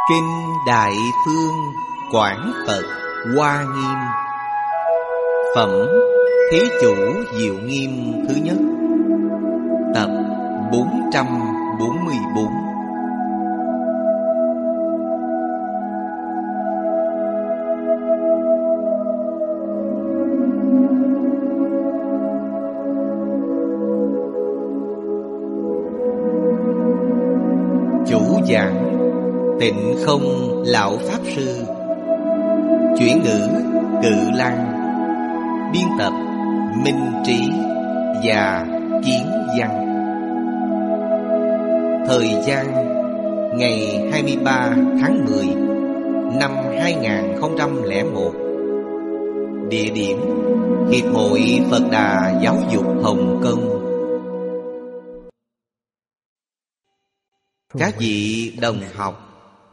Kinh Đại Phương Quảng Phật Hoa Nghiêm. Phẩm Thế Chủ Diệu Nghiêm thứ nhất. Tập 444. Chủ giảng Tịnh Không Lão Pháp Sư. Chuyển ngữ Cự Lăng. Biên tập Minh Trí và Kiến Văn. Thời gian ngày 23 tháng 10 năm 2001. Địa điểm Hiệp hội Phật Đà Giáo dục Hồng Kông. Các vị đồng học,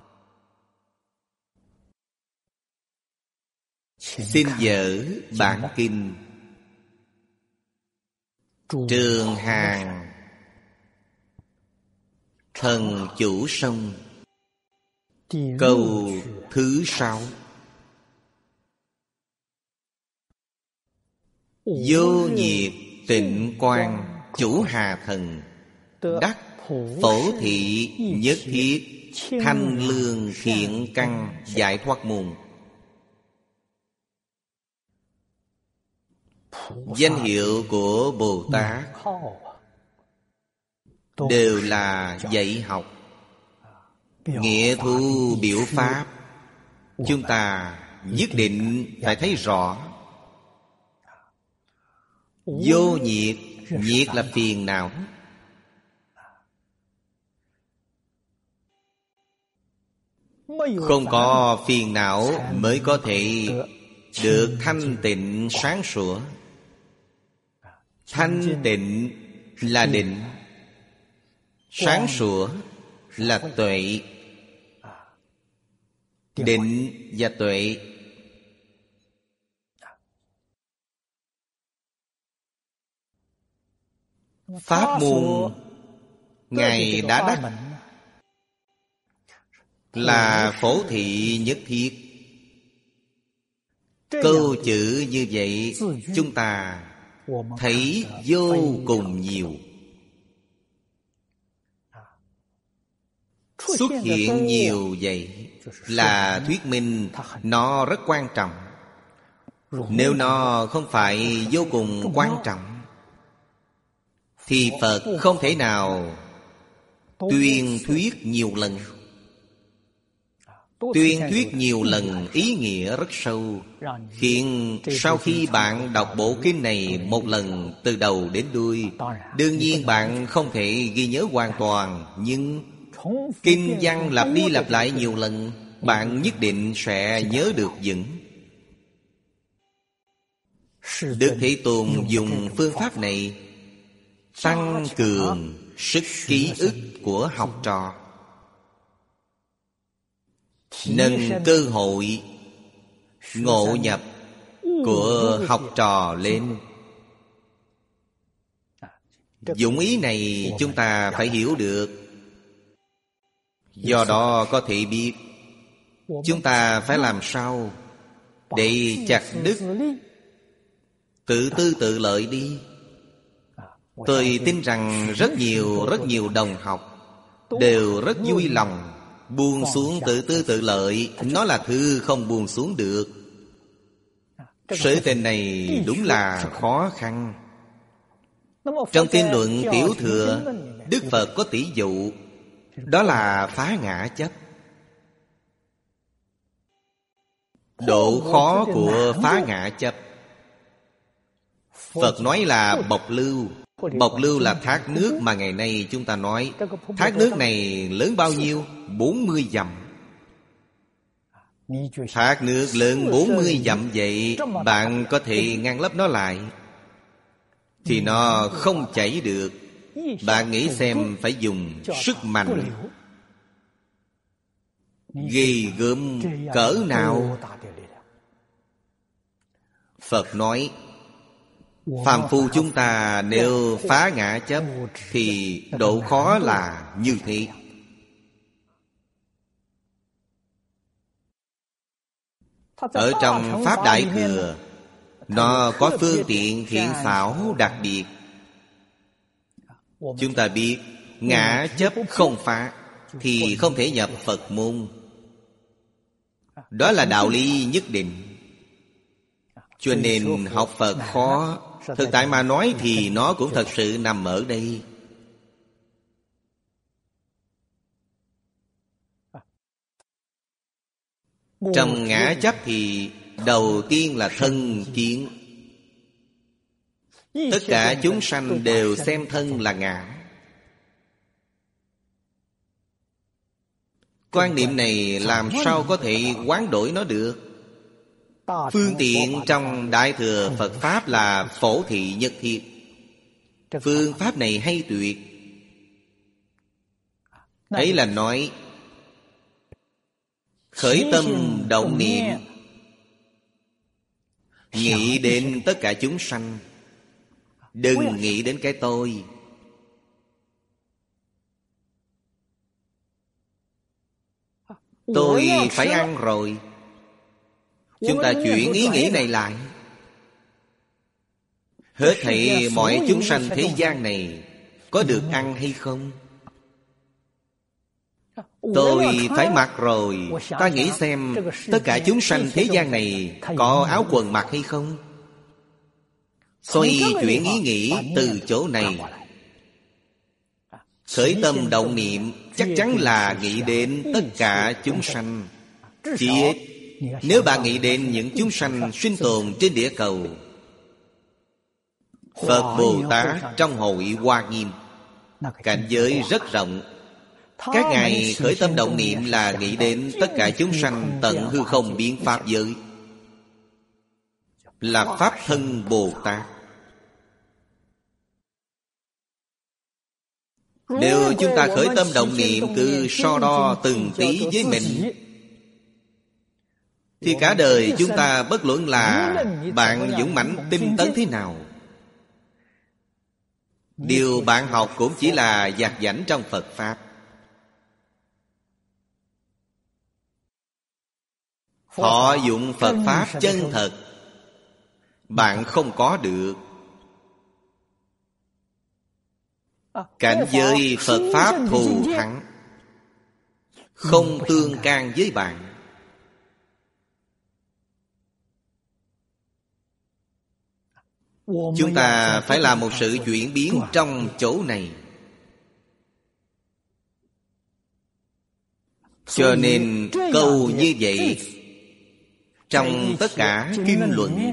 xin dở bản kinh. Trường Hàng Thần Chủ Sông, câu thứ 6. Vô nhiệt tịnh quang chủ Hà Thần, đắc phổ thị nhất thiết thanh lương thiện căn giải thoát môn. Danh hiệu của Bồ Tát đều là dạy học, nghĩa thu biểu pháp. Chúng ta nhất định phải thấy rõ. Vô nhiệt, nhiệt là phiền não. Không có phiền não mới có thể được thanh tịnh sáng sủa. Thanh tịnh là định, sáng sủa là tuệ. Định và tuệ pháp môn Ngài đã đắc là phổ thị nhất thiết. Câu chữ như vậy chúng ta thấy vô cùng nhiều. Xuất hiện nhiều vậy là thuyết minh nó rất quan trọng. Nếu nó không phải vô cùng quan trọng thì Phật không thể nào tuyên thuyết nhiều lần. Tuyên thuyết nhiều lần ý nghĩa rất sâu, khiến sau khi bạn đọc bộ kinh này một lần từ đầu đến đuôi, đương nhiên bạn không thể ghi nhớ hoàn toàn, nhưng kinh văn lặp đi lặp lại nhiều lần, bạn nhất định sẽ nhớ được vững. Đức Thế Tôn dùng phương pháp này tăng cường sức ký ức của học trò, nâng cơ hội ngộ nhập của học trò lên. Dụng ý này chúng ta phải hiểu được. Do đó có thể biết chúng ta phải làm sao để chặt đứt tự tư tự lợi đi. Tôi tin rằng rất nhiều đồng học đều rất vui lòng buông xuống tự tư tự lợi. Nó là thứ không buông xuống được. Sự tình này đúng là khó khăn. Trong Kinh Luận Tiểu Thừa, Đức Phật có tỷ dụ, đó là phá ngã chấp. Độ khó của phá ngã chấp, Phật nói là bộc lưu. Bộc lưu là thác nước mà ngày nay chúng ta nói. Thác nước này lớn bao nhiêu? 40 dặm. Thác nước lớn 40 dặm vậy, bạn có thể ngăn lấp nó lại thì nó không chảy được. Bạn nghĩ xem phải dùng sức mạnh ghê gớm cỡ nào. Phật nói phàm phu chúng ta nếu phá ngã chấp thì độ khó là như thế. Ở trong Pháp Đại Thừa, nó có phương tiện thiện xảo đặc biệt. Chúng ta biết ngã chấp không phá thì không thể nhập Phật môn. Đó là đạo lý nhất định. Cho nên học Phật khó. Thực tại mà nói thì nó cũng thật sự nằm ở đây. Trong ngã chấp thì đầu tiên là thân kiến. Tất cả chúng sanh đều xem thân là ngã. Quan niệm này làm sao có thể hoán đổi nó được? Phương tiện trong Đại Thừa Phật Pháp là phổ thị nhất thiết. Phương pháp này hay tuyệt. Ấy là nói khởi tâm động niệm, nghĩ đến tất cả chúng sanh, đừng nghĩ đến cái tôi. Tôi phải ăn rồi. Chúng ta chuyển ý nghĩ này lại. Hết thảy mọi chúng sanh thế gian này có được ăn hay không? Tôi phải mặc rồi. Ta nghĩ xem tất cả chúng sanh thế gian này có áo quần mặc hay không? Xoay chuyển ý nghĩ từ chỗ này. Khởi tâm động niệm chắc chắn là nghĩ đến tất cả chúng sanh. Chỉ ít nếu bạn nghĩ đến những chúng sanh sinh tồn trên địa cầu, Phật Bồ Tát trong hội Hoa Nghiêm, cảnh giới rất rộng. Các ngài khởi tâm động niệm là nghĩ đến tất cả chúng sanh tận hư không biến pháp giới, là Pháp thân Bồ Tát. Nếu chúng ta khởi tâm động niệm cứ so đo từng tí với mình, thì cả đời chúng ta bất luận là bạn dũng mãnh tinh tấn thế nào, điều bạn học cũng chỉ là dạt dảnh trong Phật Pháp. Thọ dụng Phật Pháp chân thật bạn không có được. Cảnh giới Phật Pháp thù thắng, không tương can với bạn. Chúng ta phải làm một sự chuyển biến trong chỗ này. Cho nên câu như vậy trong tất cả kinh luận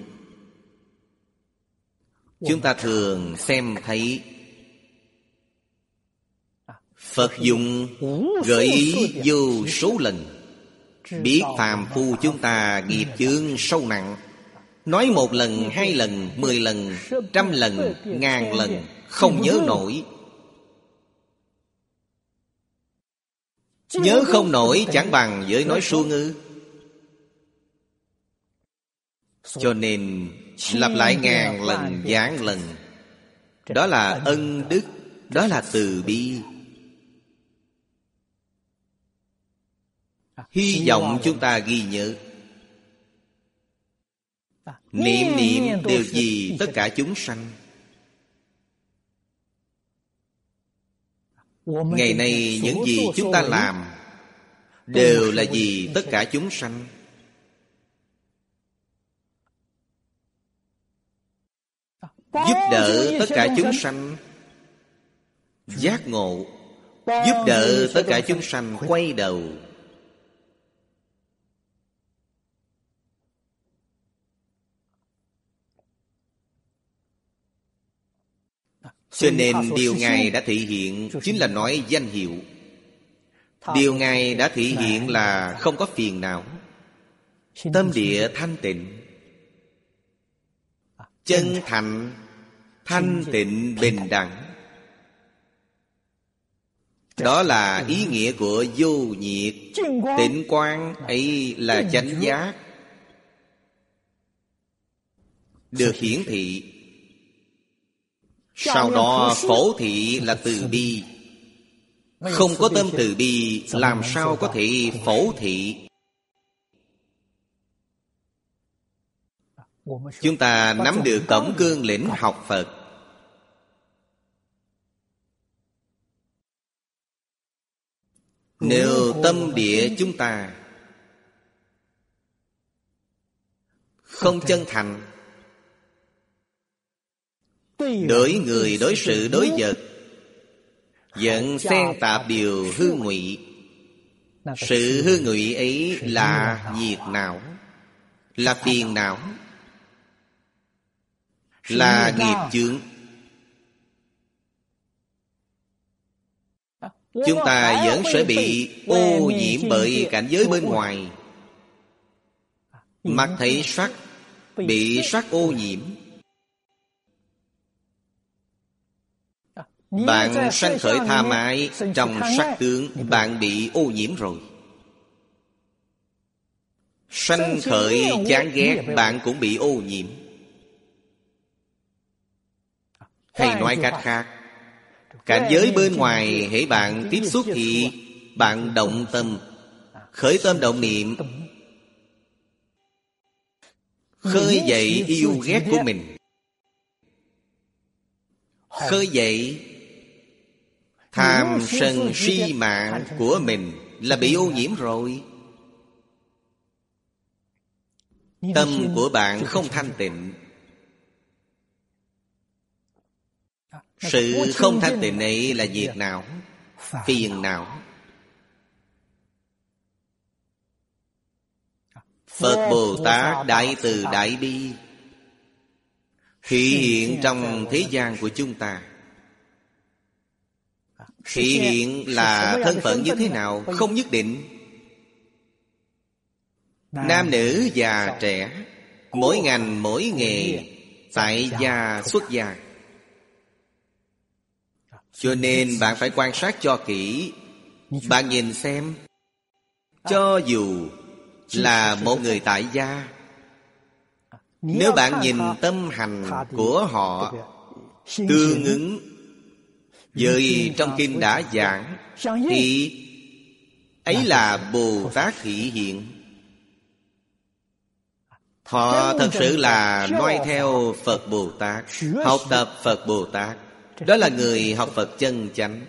chúng ta thường xem thấy. Phật dùng gợi ý vô số lần, biết phàm phu chúng ta nghiệp chướng sâu nặng. Nói 1 lần, 2 lần, 10 lần, 100 lần, 1000 lần không nhớ nổi. Nhớ không nổi chẳng bằng với nói suông ư. Cho nên lặp lại 1000 lần, vạn lần. Đó là ân đức, đó là từ bi. Hy vọng chúng ta ghi nhớ. Niệm niệm đều vì tất cả chúng sanh. Ngày nay những gì chúng ta làm đều là vì tất cả chúng sanh. Giúp đỡ tất cả chúng sanh giác ngộ, giúp đỡ tất cả chúng sanh quay đầu. Cho nên điều Ngài đã thể hiện chính là nói danh hiệu. Điều Ngài đã thể hiện là không có phiền não, tâm địa thanh tịnh, chân thành, thanh tịnh, bình đẳng. Đó là ý nghĩa của vô nhiệt. Tịnh quang ấy là chánh giác, được hiển thị. Sau đó phổ thị là từ bi. Không có tâm từ bi làm sao có thể phổ thị? Chúng ta nắm được tổng cương lĩnh học Phật. Nếu tâm địa chúng ta không chân thành, đối người, đối sự, đối vật vẫn xen tạp điều hư ngụy. Sự hư ngụy ấy là nhiệt não, là phiền não, là nghiệp chướng. Chúng ta vẫn sẽ bị ô nhiễm bởi cảnh giới bên ngoài. Mắt thấy sắc, bị sắc ô nhiễm. Bạn sanh khởi tham ái trong sắc tướng, bạn bị ô nhiễm rồi. Sanh khởi chán ghét, bạn cũng bị ô nhiễm. Hay nói cách khác, cảnh giới bên ngoài hễ bạn tiếp xúc thì bạn động tâm, khởi tâm động niệm, khơi dậy yêu ghét của mình, khơi dậy tham sân si mạng của mình, là bị ô nhiễm rồi. Tâm của bạn không thanh tịnh. Sự không thanh tịnh ấy là diệt não, phiền não. Phật Bồ Tát Đại Từ Đại Bi thị hiện trong thế gian của chúng ta. Thị hiện là thân phận như thế nào không nhất định. Nam nữ già trẻ, mỗi ngành mỗi nghề, tại gia xuất gia. Cho nên bạn phải quan sát cho kỹ. Bạn nhìn xem, cho dù là một người tại gia, nếu bạn nhìn tâm hành của họ tương ứng với trong kinh đã giảng, thì ấy là Bồ Tát thị hiện. Họ thật sự là noi theo Phật Bồ Tát, học tập Phật Bồ Tát. Đó là người học Phật chân chánh.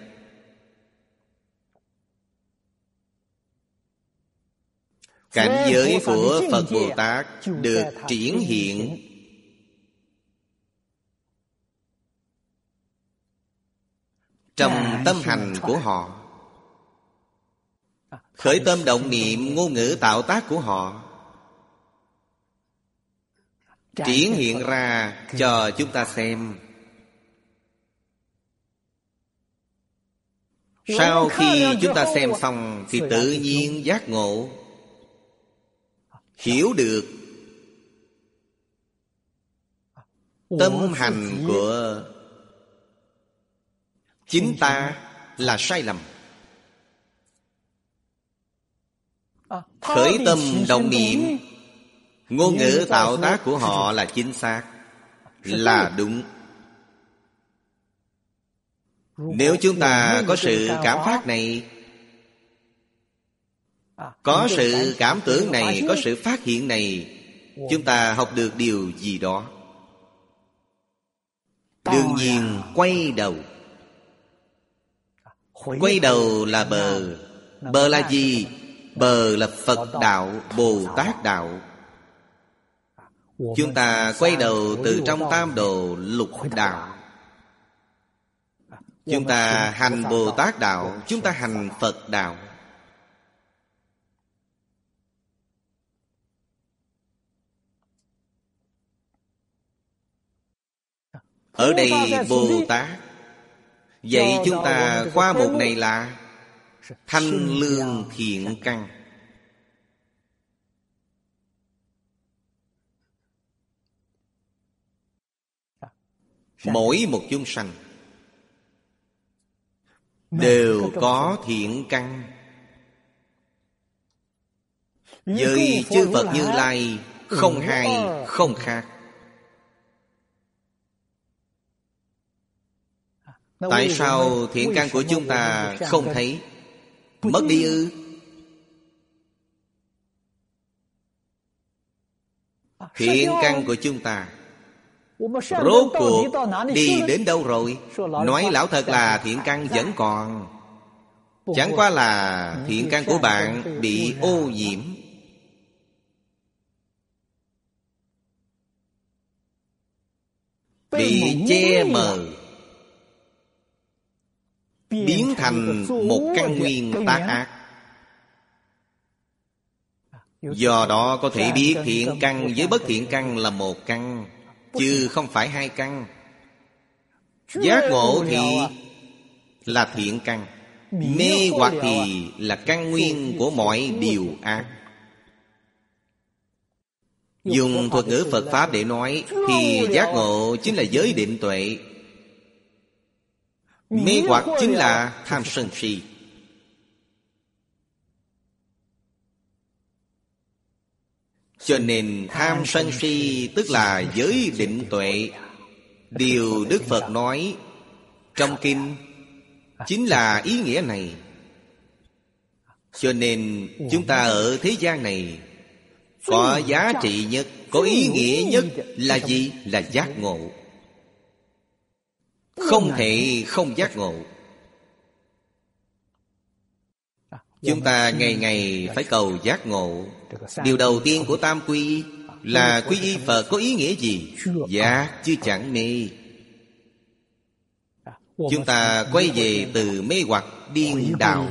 Cảnh giới của Phật Bồ Tát được triển hiện trong tâm hành của họ. Khởi tâm động niệm, ngôn ngữ tạo tác của họ triển hiện ra cho chúng ta xem. Sau khi chúng ta xem xong thì tự nhiên giác ngộ, hiểu được tâm hành của chính ta là sai lầm. Khởi tâm động niệm, ngôn ngữ tạo tác của họ là chính xác, là đúng. Nếu chúng ta có sự cảm phát này, có sự cảm tưởng này, có sự phát hiện này, chúng ta học được điều gì đó. Đương nhiên quay đầu. Quay đầu là bờ. Bờ là gì? Bờ là Phật đạo, Bồ Tát đạo. Chúng ta quay đầu từ trong tam đồ lục đạo. Chúng ta hành Bồ Tát đạo, chúng ta hành Phật đạo. Ở đây Bồ Tát dạy chúng ta khoa mục này là thanh lương thiện căn. Mỗi một chúng sanh đều có thiện căn. Với chư Phật Như Lai không hai không khác. Tại sao thiện căn của chúng ta không thấy? Mất đi ư? Thiện căn của chúng ta rốt cuộc đi đến đâu rồi? Nói lão thật là thiện căn vẫn còn. Chẳng qua là thiện căn của bạn bị ô nhiễm, bị che mờ, biến thành một căn nguyên tác ác. Do đó có thể biết thiện căn với bất thiện căn là một căn, chứ không phải hai căn. Giác ngộ thì là thiện căn, mê hoặc thì là căn nguyên của mọi điều ác. Dùng thuật ngữ Phật Pháp để nói thì giác ngộ chính là giới định tuệ, mê hoặc chính là tham sân si. Cho nên tham sân si tức là giới định tuệ. Điều Đức Phật nói trong kinh chính là ý nghĩa này. Cho nên chúng ta ở thế gian này có giá trị nhất, có ý nghĩa nhất là gì? Là giác ngộ. Không thể không giác ngộ. Chúng ta ngày ngày phải cầu giác ngộ. Điều đầu tiên của tam quy là quy y Phật có ý nghĩa gì? Giác chứ chẳng mê. Chúng ta quay về từ mê hoặc điên đạo,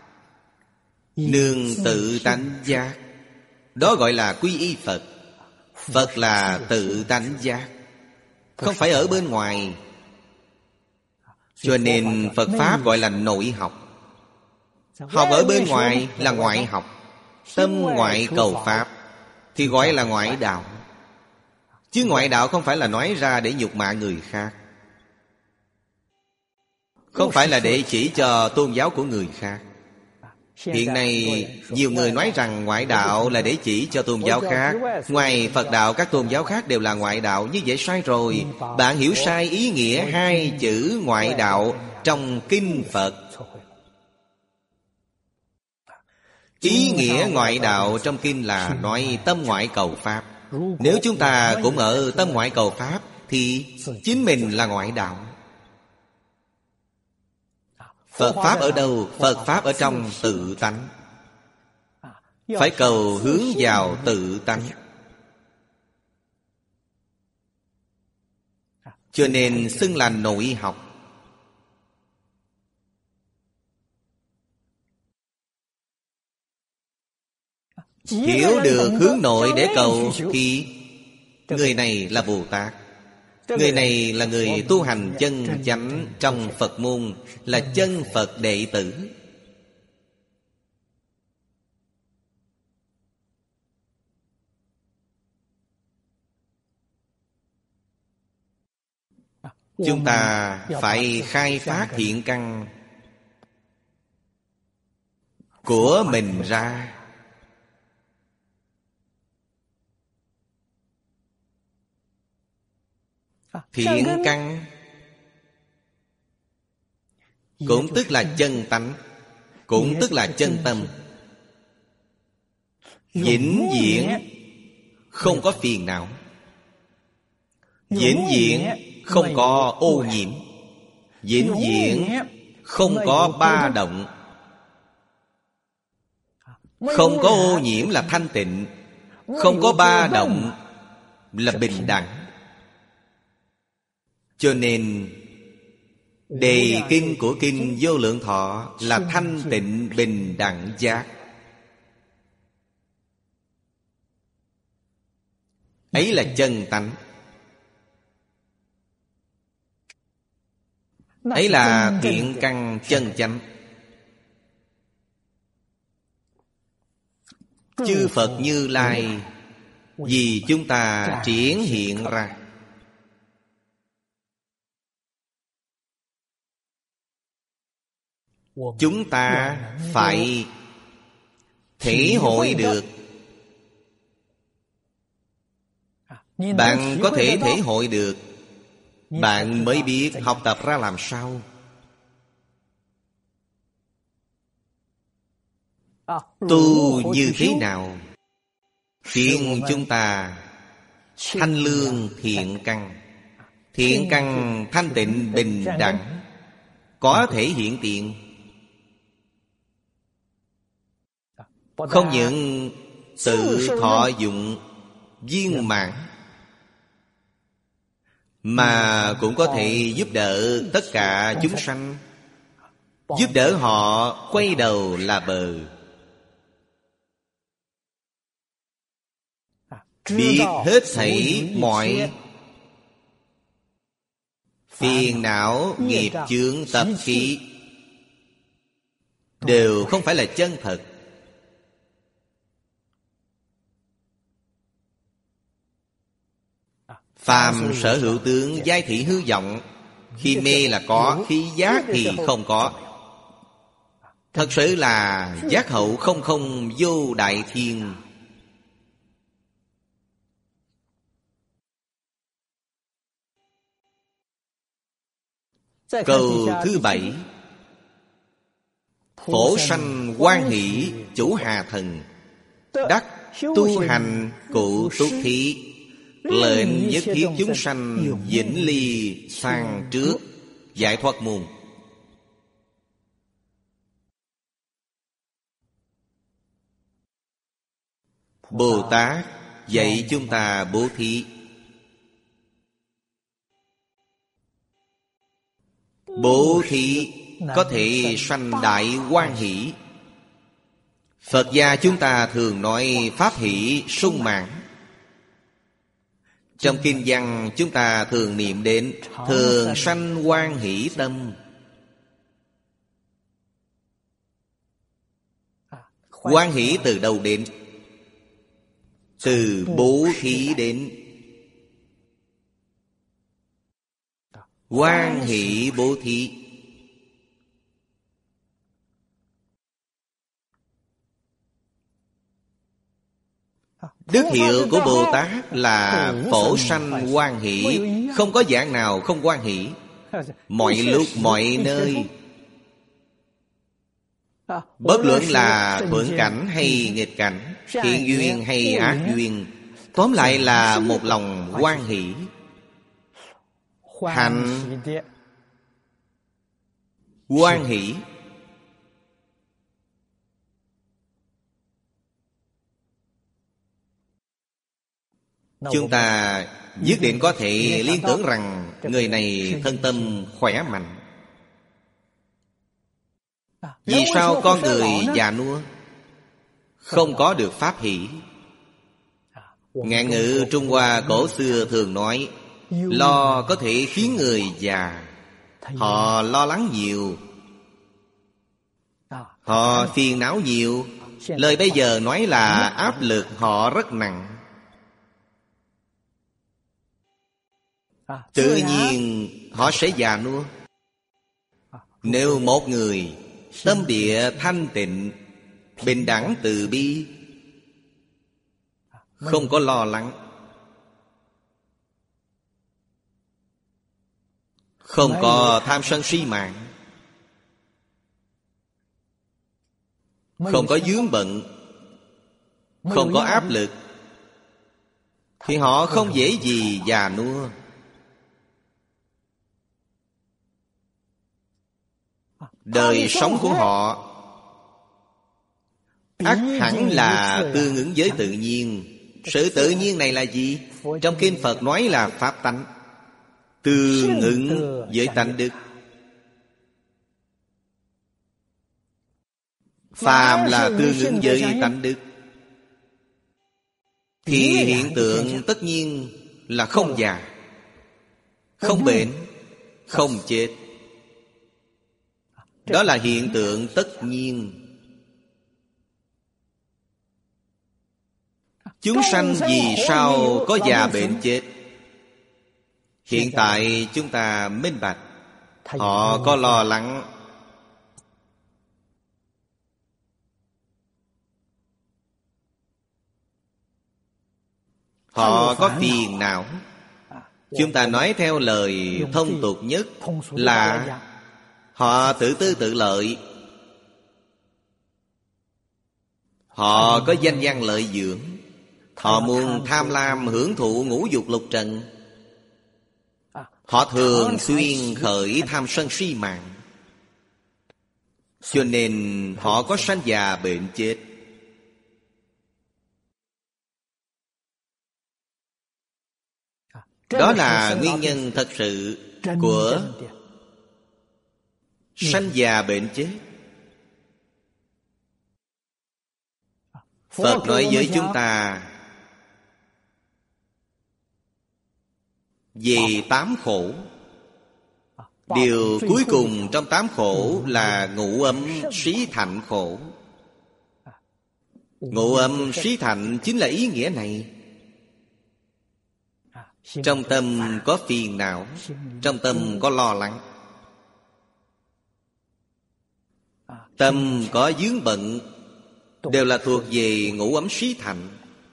nương tự tánh giác. Đó gọi là quy y Phật. Phật là tự tánh giác, không phải ở bên ngoài. Cho nên Phật Pháp gọi là nội học. Học ở bên ngoài là ngoại học. Tâm ngoại cầu Pháp thì gọi là ngoại đạo. Chứ ngoại đạo không phải là nói ra để nhục mạ người khác, không phải là để chỉ cho tôn giáo của người khác. Hiện nay nhiều người nói rằng ngoại đạo là để chỉ cho tôn giáo khác. Ngoài Phật đạo các tôn giáo khác đều là ngoại đạo. Như vậy sai rồi. Bạn hiểu sai ý nghĩa hai chữ ngoại đạo trong kinh Phật. Ý nghĩa ngoại đạo trong kinh là nói tâm ngoại cầu Pháp. Nếu chúng ta cũng ở tâm ngoại cầu Pháp thì chính mình là ngoại đạo. Phật Pháp ở đâu? Phật Pháp ở trong tự tánh. Phải cầu hướng vào tự tánh. Cho nên xưng là nội học. Hiểu được hướng nội để cầu thì người này là Bồ Tát. Người này là người tu hành chân chánh trong Phật môn, là chân Phật đệ tử. Chúng ta phải khai phát thiện căn của mình ra. Thiện căn cũng tức là chân tánh, cũng tức là chân tâm. Vĩnh viễn không có phiền não, vĩnh viễn không có ô nhiễm, vĩnh viễn không có ba động. Không có ô nhiễm là thanh tịnh, không có ba động là bình đẳng. Cho nên đề kinh của kinh Vô Lượng Thọ là thanh tịnh bình đẳng giác. Ấy là chân tánh. Ấy là thiện căn chân chánh. Chư Phật Như Lai vì chúng ta triển hiện ra. Chúng ta phải thể hội được. Bạn có thể thể hội được, bạn mới biết học tập ra làm sao. Tu như thế nào khiến chúng ta thanh lương thiện căn. Thiện căn thanh tịnh bình đẳng, có thể hiện tiền. Không những tự thọ dụng viên mãn, mà cũng có thể giúp đỡ tất cả chúng sanh, giúp đỡ họ quay đầu là bờ. Biết hết thảy mọi phiền não, nghiệp chướng, tập khí đều không phải là chân thật. Phàm sở hữu tướng, giai thị hư vọng. Khi mê là có, khi giác thì không có. Thật sự là giác hậu không không vô đại thiên. Câu thứ 7. Phổ sanh hoan hỷ chủ hà thần, đắc tu hành cụ túc thí, lệnh nhất thiết chúng sanh vĩnh ly sang trước giải thoát môn. Bồ Tát dạy chúng ta bố thí. Bố thí có thể sanh đại hoan hỷ. Phật gia chúng ta thường nói pháp hỷ sung mãn. Trong kinh văn chúng ta thường niệm đến thường sanh hoan hỷ tâm. Hoan hỷ từ đâu đến? Từ bố thí đến. Hoan hỷ bố thí. Đức hiệu của Bồ Tát là phổ sanh hoan hỷ, không có dạng nào không hoan hỷ. Mọi lúc mọi nơi, bất luận là thuận cảnh hay nghịch cảnh, thiện duyên hay ác duyên, tóm lại là một lòng hoan hỷ. Hành hoan hỷ. Chúng ta nhất định có thể liên tưởng rằng người này thân tâm khỏe mạnh. Vì sao con người già nua không có được pháp hỷ? Ngạn ngữ Trung Hoa cổ xưa thường nói lo có thể khiến người già. Họ lo lắng nhiều, họ phiền não nhiều. Lời bây giờ nói là áp lực họ rất nặng. Tự nhiên họ sẽ già nua. Nếu một người tâm địa thanh tịnh, bình đẳng từ bi, không có lo lắng, không có tham sân si mạng, không có vướng bận, không có áp lực, thì họ không dễ gì già nua. Đời sống của họ ắt hẳn là tương ứng với tự nhiên. Sự tự nhiên này là gì? Trong kinh Phật nói là pháp tánh, tương ứng với tánh đức. Phàm là tương ứng với tánh đức, thì hiện tượng tất nhiên là không già, không bệnh, không chết. Đó là hiện tượng tất nhiên. Chúng sanh vì sao có già bệnh chết? Hiện tại chúng ta minh bạch. Họ có lo lắng, họ có phiền não. Chúng ta nói theo lời thông tục nhất là họ tự tư tự lợi. Họ có danh văn lợi dưỡng. Họ muốn tham lam hưởng thụ ngũ dục lục trần. Họ thường xuyên khởi tham sân si mạng, cho nên họ có sanh già bệnh chết. Đó là nguyên nhân thật sự của sanh già bệnh chết. Phật nói với chúng ta về 8 khổ. Điều cuối cùng trong 8 khổ là ngũ ấm xí thạnh khổ. Ngũ âm xí thạnh chính là ý nghĩa này. Trong tâm có phiền não, trong tâm có lo lắng, tâm có vướng bận, đều là thuộc về ngũ ấm xí thạnh.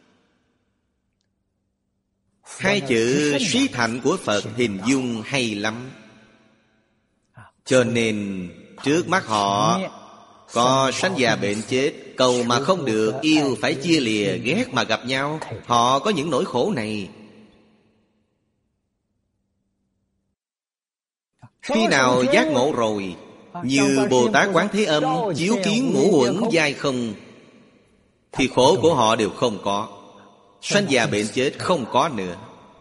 Hai chữ xí thạnh của Phật hình dung hay lắm. Cho nên trước mắt họ có sanh già bệnh chết, cầu mà không được, yêu phải chia lìa, ghét mà gặp nhau. Họ có những nỗi khổ này. Khi nào giác ngộ rồi, như Bồ Tát Quán Thế Âm chiếu kiến ngũ uẩn giai không, thì khổ của họ đều không có. Sanh già bệnh chết không có nữa.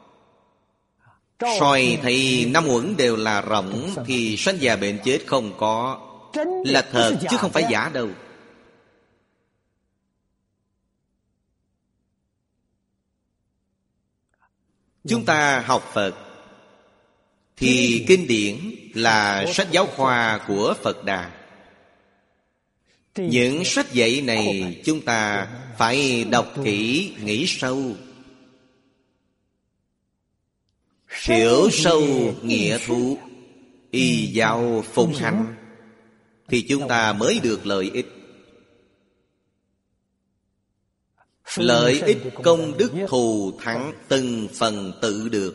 Soi thấy 5 uẩn đều là rỗng, thì sanh già bệnh chết không có. Là thật chứ không phải giả đâu. Chúng ta học Phật thì kinh điển là sách giáo khoa của Phật Đà. Những sách dạy này chúng ta phải đọc kỹ, nghĩ sâu, hiểu sâu nghĩa thú, y giáo phụng hành, thì chúng ta mới được lợi ích. Lợi ích công đức thù thắng từng phần tự được.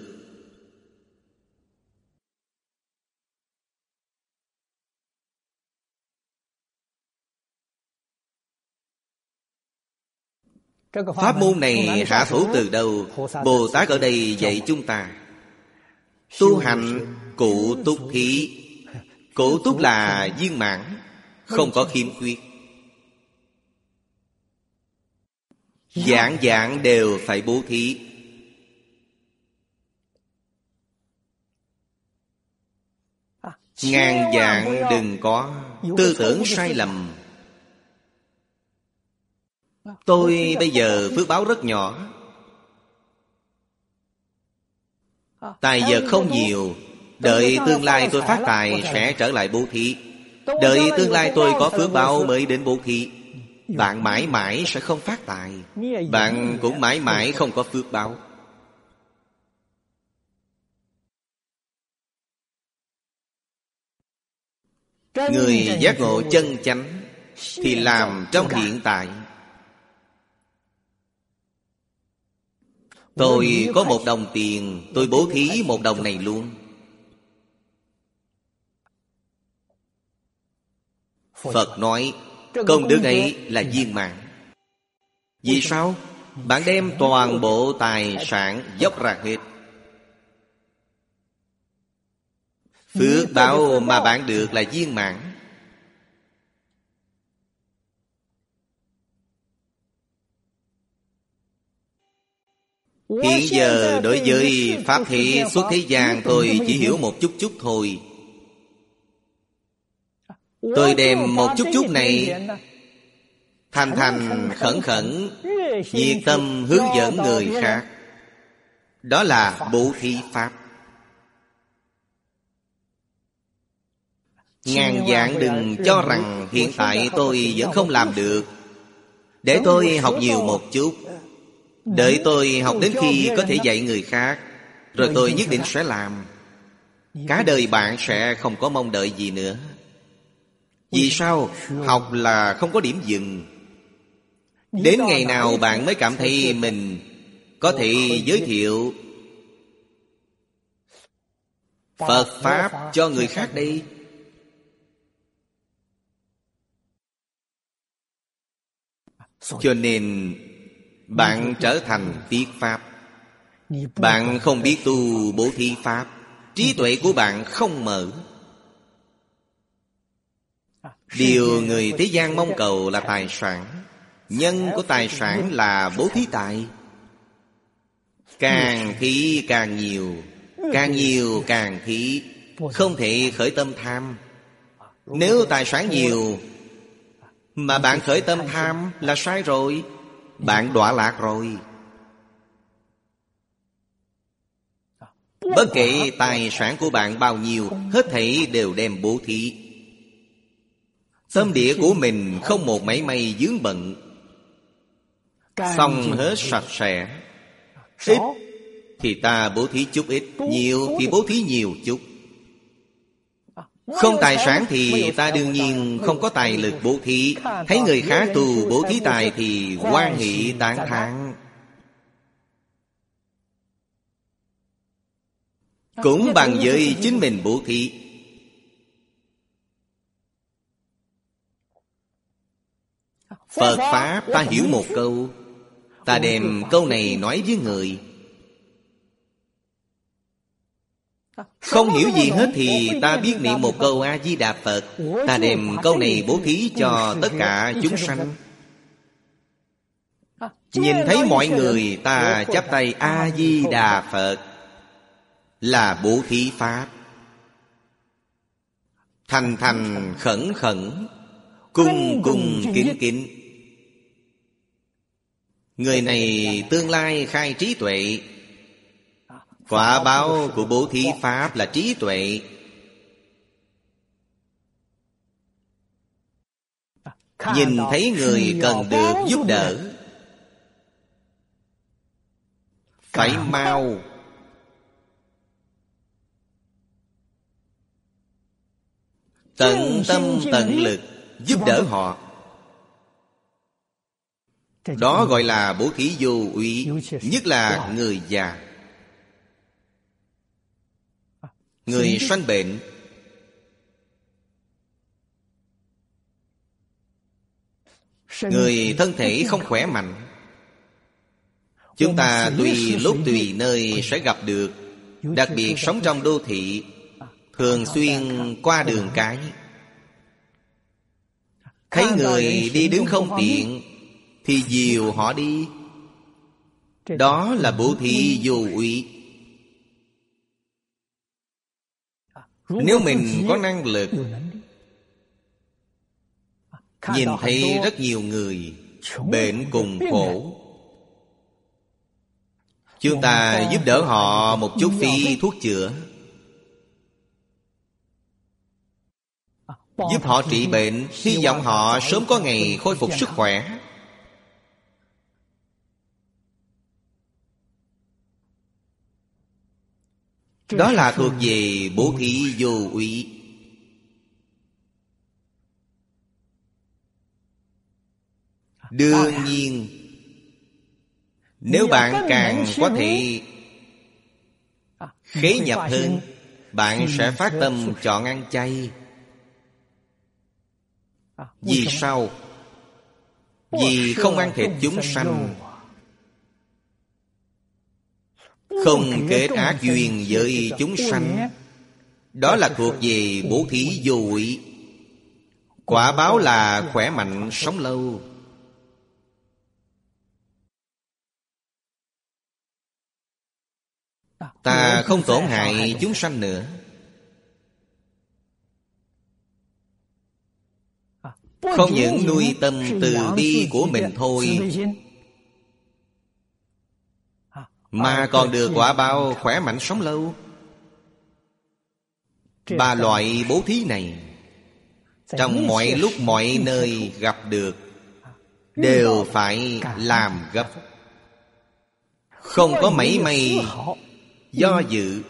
Pháp môn này hạ thủ từ đâu? Bồ Tát ở đây dạy chúng ta tu hành cụ túc thí. Cụ túc là viên mãn, không có khiếm khuyết. Dạng dạng đều phải bố thí. Ngàn dạng đừng có tư tưởng sai lầm. Tôi bây giờ phước báo rất nhỏ, tài vật không nhiều, đợi tương lai tôi phát tài sẽ trở lại bố thí. Đợi tương lai tôi có phước báo mới đến bố thí. Bạn mãi mãi sẽ không phát tài, bạn cũng mãi mãi không có phước báo. Người giác ngộ chân chánh thì làm trong hiện tại. Tôi có 1 đồng tiền, tôi bố thí 1 đồng này luôn. Phật nói công đức ấy là viên mãn. Vì sao? Bạn đem toàn bộ tài sản dốc ra hết. Phước báo mà bạn được là viên mãn. Hiện giờ đối với pháp thị xuất thế gian tôi chỉ hiểu một chút chút thôi. Tôi đem một chút chút này thành thành khẩn khẩn, nhiệt tâm hướng dẫn người khác. Đó là bố thí pháp. Ngàn vạn đừng cho rằng hiện tại tôi vẫn không làm được, để tôi học nhiều một chút, đợi tôi học đến khi có thể dạy người khác, rồi tôi nhất định sẽ làm. Cả đời bạn sẽ không có mong đợi gì nữa. Vì sao? Học là không có điểm dừng. Đến ngày nào bạn mới cảm thấy mình có thể giới thiệu Phật Pháp cho người khác đây? Cho nên bạn trở thành tiết pháp. Bạn không biết tu bố thí pháp, trí tuệ của bạn không mở. Điều người thế gian mong cầu là tài sản. Nhân của tài sản là bố thí tài. Càng thí càng nhiều, càng nhiều càng thí, không thể khởi tâm tham. Nếu tài sản nhiều mà bạn khởi tâm tham là sai rồi. Bạn đọa lạc rồi. Bất kể tài sản của bạn bao nhiêu, hết thảy đều đem bố thí. Tâm địa của mình không một mảy may vướng bận, xong hết sạch sẽ. Ít thì ta bố thí chút ít, nhiều thì bố thí nhiều chút. Không tài sản thì ta đương nhiên không có tài lực bố thí. Thấy người khác tu bố thí tài thì hoan hỷ tán thán. Cũng bằng với chính mình bố thí. Phật Pháp ta hiểu một câu, ta đem câu này nói với người. Không hiểu gì hết thì ta biết niệm một câu A-di-đà Phật. Ta đem câu này bố thí cho tất cả chúng sanh. Nhìn thấy mọi người ta chắp tay A-di-đà Phật là bố thí Pháp. Thành thành khẩn khẩn, cung cung kính kính. Người này tương lai khai trí tuệ. Quả báo của bố thí Pháp là trí tuệ. Nhìn thấy người cần được giúp đỡ, phải mau tận tâm tận lực giúp đỡ họ. Đó gọi là bố thí vô úy. Nhất là người già, người sanh bệnh, người thân thể không khỏe mạnh. Chúng ta tùy lúc tùy nơi sẽ gặp được. Đặc biệt sống trong đô thị, thường xuyên qua đường cái, thấy người đi đứng không tiện thì dìu họ đi. Đó là bố thí vô úy. Nếu mình có năng lực, nhìn thấy rất nhiều người bệnh cùng khổ, chúng ta giúp đỡ họ một chút phí thuốc chữa, giúp họ trị bệnh, hy vọng họ sớm có ngày khôi phục sức khỏe. Đó là thuộc về bố thí vô úy. Đương nhiên, nếu bạn càng có thể khế nhập hơn, bạn sẽ phát tâm chọn ăn chay. Vì sao? Vì không ăn thịt chúng sanh, không kết ác duyên với chúng sanh. Đó là thuộc về bố thí vô úy. Quả báo là khỏe mạnh sống lâu. Ta không tổn hại chúng sanh nữa. Không những nuôi tâm từ bi của mình thôi, mà còn được quả báo khỏe mạnh sống lâu. Ba loại bố thí này trong mọi lúc mọi nơi gặp được, đều phải làm gấp, không có mảy may do dự.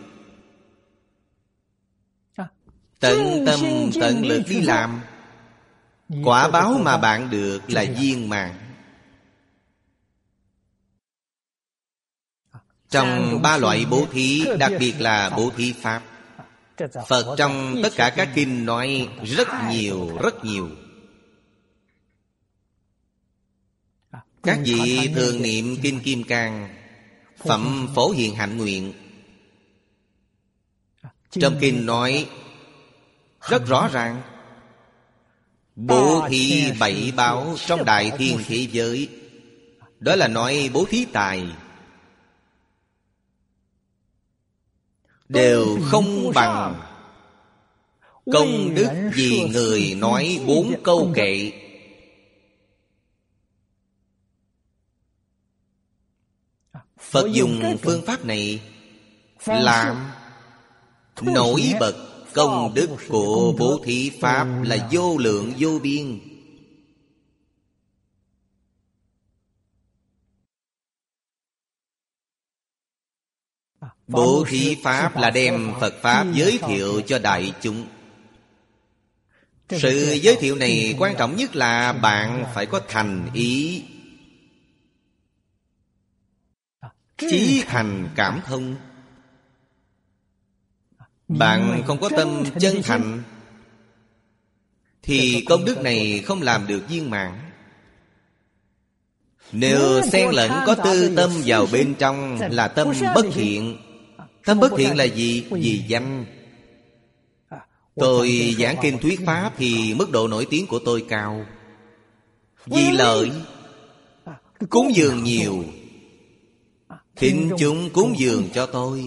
Tận tâm tận lực đi làm, quả báo mà bạn được là viên mãn. Trong ba loại bố thí, đặc biệt là bố thí Pháp, Phật trong tất cả các kinh nói rất nhiều, rất nhiều. Các vị thường niệm Kinh Kim Cang, Phẩm Phổ Hiền Hạnh Nguyện. Trong kinh nói rất rõ ràng, bố thí bảy báo trong đại thiên thế giới. Đó là nói bố thí tài, đều không bằng công đức vì người nói 4 câu kệ. Phật dùng phương pháp này làm nổi bật công đức của bố thí pháp là vô lượng vô biên. Bố thí pháp là đem Phật pháp giới thiệu cho đại chúng. Sự giới thiệu này quan trọng nhất là bạn phải có thành ý, chí thành cảm thông. Bạn không có tâm chân thành thì công đức này không làm được viên mãn. Nếu xen lẫn có tư tâm vào bên trong là tâm bất thiện. Tâm bất thiện là gì? Vì danh. Tôi giảng kinh thuyết pháp thì mức độ nổi tiếng của tôi cao. Vì lợi, cúng dường nhiều, thính chúng cúng dường cho tôi.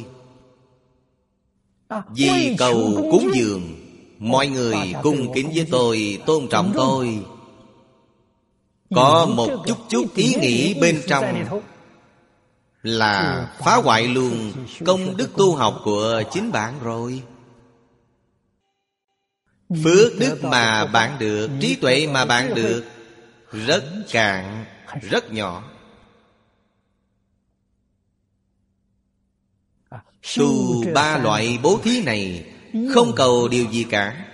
Vì cầu cúng dường, mọi người cung kính với tôi, tôn trọng tôi. Có một chút ý nghĩ bên trong là phá hoại luôn công đức tu học của chính bạn rồi. Phước đức mà bạn được, trí tuệ mà bạn được rất cạn, rất nhỏ. Tu 3 loại bố thí này không cầu điều gì cả,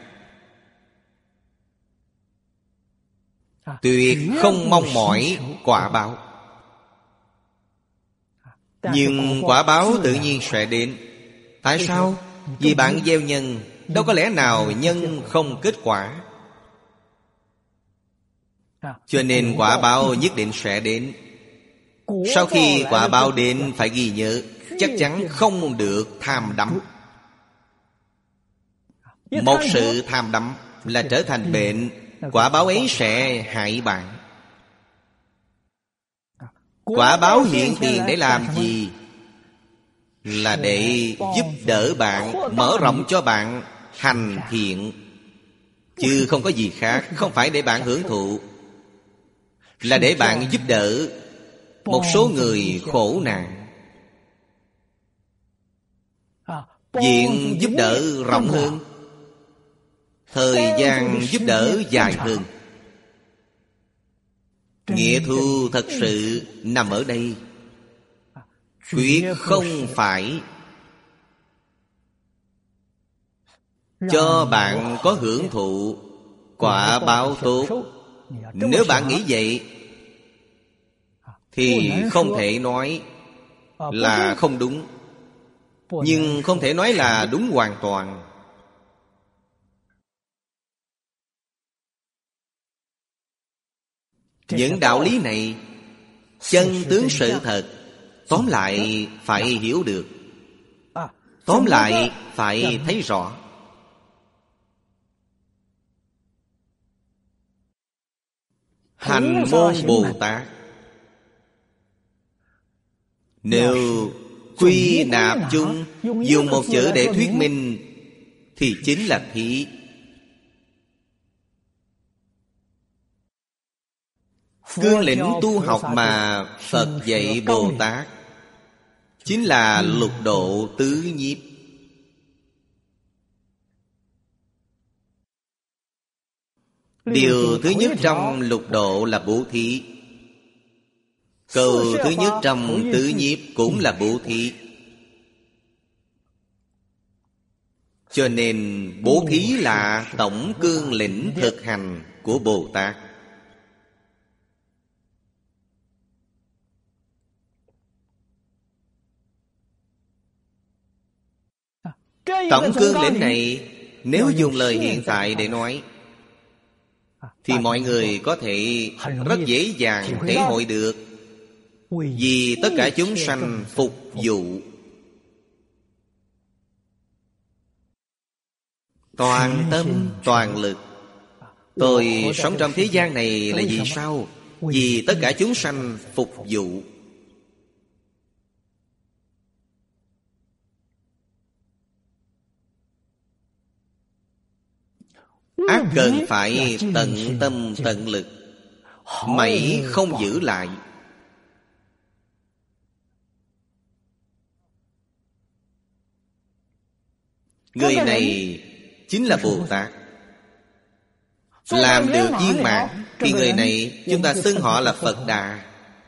tuyệt không mong mỏi quả báo. Nhưng quả báo tự nhiên sẽ đến. Tại sao? Vì bạn gieo nhân, đâu có lẽ nào nhân không kết quả. Cho nên quả báo nhất định sẽ đến. Sau khi quả báo đến phải ghi nhớ, chắc chắn không được tham đắm. Một sự tham đắm là trở thành bệnh, quả báo ấy sẽ hại bạn. Quả báo hiện tiền để làm gì? Là để giúp đỡ bạn, mở rộng cho bạn hành thiện, chứ không có gì khác. Không phải để bạn hưởng thụ, là để bạn giúp đỡ một số người khổ nạn. Diện giúp đỡ rộng hơn, thời gian giúp đỡ dài hơn. Nghĩa thu thật sự nằm ở đây, quyết không phải cho bạn có hưởng thụ quả báo tốt. Nếu bạn nghĩ vậy thì không thể nói là không đúng, nhưng không thể nói là đúng hoàn toàn. Những đạo lý này, chân tướng sự thật, tóm lại phải hiểu được, tóm lại phải thấy rõ. Hành môn Bồ Tát, nếu quy nạp chung, dùng một chữ để thuyết minh thì chính là thí. Cương lĩnh tu học mà Phật dạy Bồ Tát chính là lục độ tứ nhiếp. Điều thứ nhất trong lục độ là bố thí. Câu thứ nhất trong tứ nhiếp cũng là bố thí. Cho nên bố thí là tổng cương lĩnh thực hành của Bồ Tát. Tổng cương lĩnh này nếu dùng lời hiện tại để nói, thì mọi người có thể rất dễ dàng thể hội được. Vì tất cả chúng sanh phục vụ, toàn tâm toàn lực. Tôi sống trong thế gian này là vì sao? Vì tất cả chúng sanh phục vụ. Ác cần phải tận tâm tận lực, mảy không giữ lại. Người này chính là Bồ Tát. Làm được viên mãn thì người này chúng ta xưng họ là Phật Đà.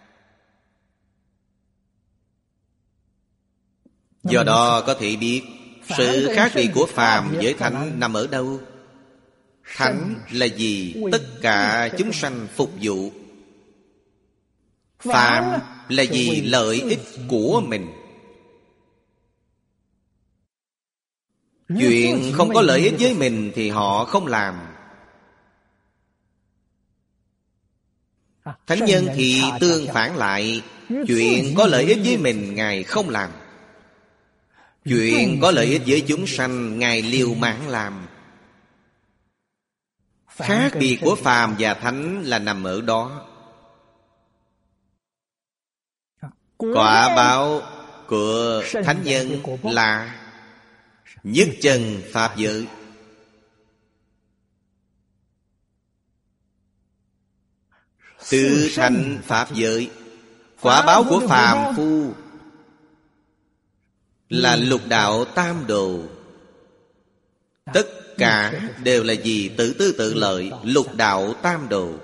Do đó có thể biết sự khác biệt của phàm với thánh nằm ở đâu. Thánh là gì? Tất cả chúng sanh phục vụ. Phàm là gì? Lợi ích của mình. Chuyện không có lợi ích với mình thì họ không làm. Thánh nhân thì tương phản lại. Chuyện có lợi ích với mình Ngài không làm. Chuyện có lợi ích với chúng sanh Ngài liều mạng làm. Khác biệt của phàm và thánh là nằm ở đó. Quả báo của thánh nhân là nhất chân pháp giới. Tự thành pháp giới. Quả báo của phàm phu là lục đạo tam đồ. Tất cả đều là gì? Tự tư tự lợi. Lục đạo tam đồ.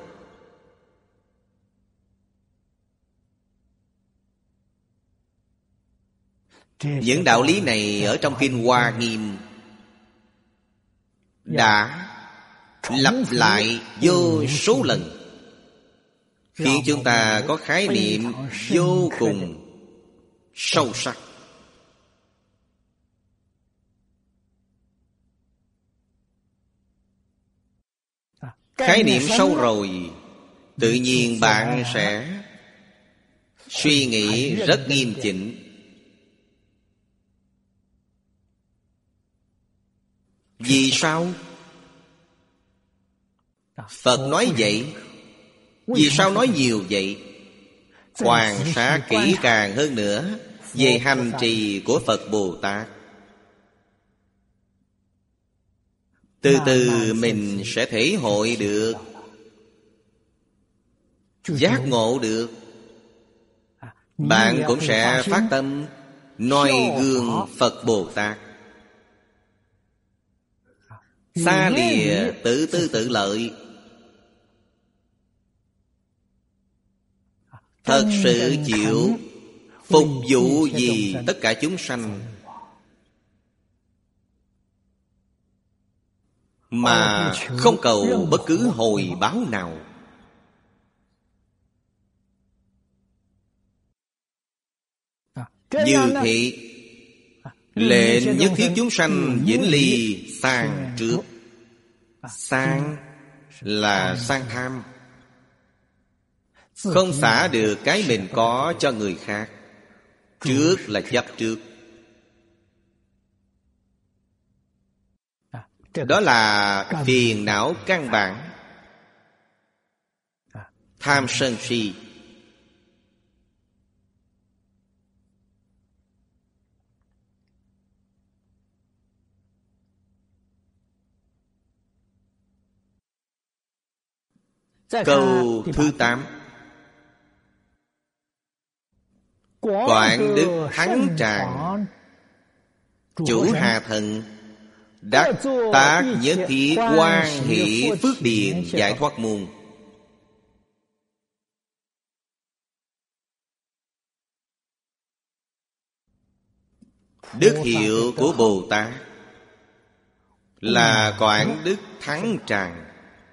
Những đạo lý này ở trong Kinh Hoa Nghiêm đã lặp lại vô số lần, khiến chúng ta có khái niệm vô cùng sâu sắc. Khái niệm sâu rồi, tự nhiên bạn sẽ suy nghĩ rất nghiêm chỉnh. Vì sao? Phật nói vậy. Vì sao nói nhiều vậy? Quan sát kỹ càng hơn nữa về hành trì của Phật Bồ Tát. Từ từ mình sẽ thể hội được, giác ngộ được. Bạn cũng sẽ phát tâm noi gương Phật Bồ Tát, xa lìa tự tư tự lợi, thật sự chịu phục vụ vì tất cả chúng sanh, mà không cầu bất cứ hồi báo nào. Như thế, lệnh nhất thiết chúng sanh vĩnh ly sang trước. Sang là sang tham, không xả được cái mình có cho người khác. Trước là chấp trước. Đó là phiền não căn bản. Tham sân si. Câu thứ 8. Quảng đức thắng tràng, chủ hà thần, đắc tác nhất thiết quan hỷ phước điền giải thoát môn. Đức hiệu của Bồ Tát là quảng đức thắng tràng.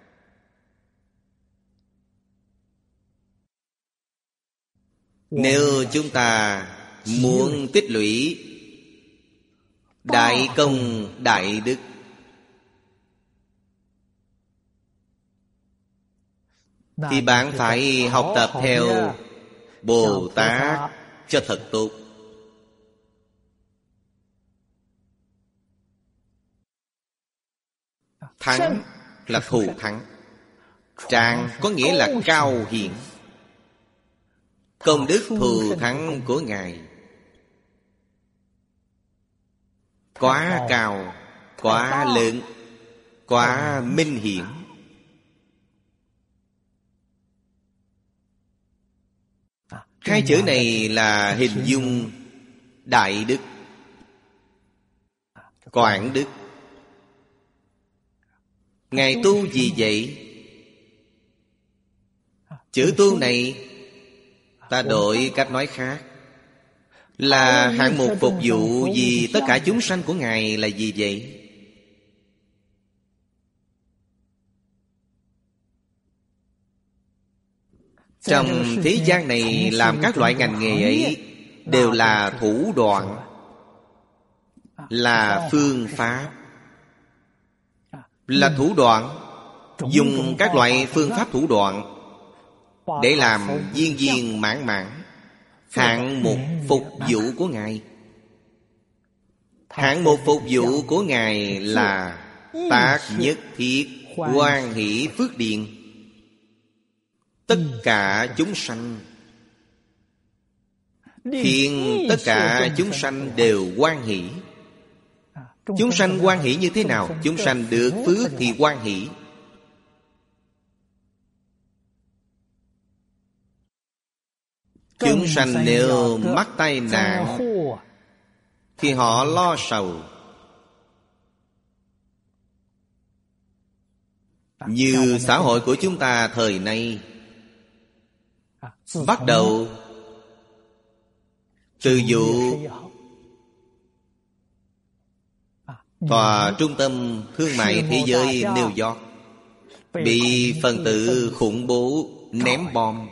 Nếu chúng ta muốn tích lũy đại công đại đức, thì bạn phải học tập theo Bồ Tát cho thật tốt. Thắng là thù thắng, Tràng có nghĩa là cao hiển. Công đức thù thắng của Ngài quá cao, quá lớn, quá minh hiển. Hai chữ này là hình dung đại đức, quảng đức. Ngài tu gì vậy? Chữ tu này ta đổi cách nói khác, là hạng mục phục vụ vì tất cả chúng sanh của Ngài là gì vậy? Trong thế gian này làm các loại ngành nghề ấy đều là thủ đoạn, là phương pháp, là thủ đoạn. Dùng các loại phương pháp thủ đoạn để làm viên viên mãn mãn hạng mục phục vụ của Ngài. Hạng mục phục vụ của Ngài là tác nhất thiết hoan hỷ phước điền. Tất cả chúng sanh, khiến tất cả chúng sanh đều hoan hỷ. Chúng sanh hoan hỷ như thế nào? Chúng sanh được phước thì hoan hỷ. Chúng sanh nếu mắc tai nạn thì họ lo sầu. Như xã hội của chúng ta thời nay, bắt đầu từ vụ tòa trung tâm thương mại thế giới New York bị phần tử khủng bố ném bom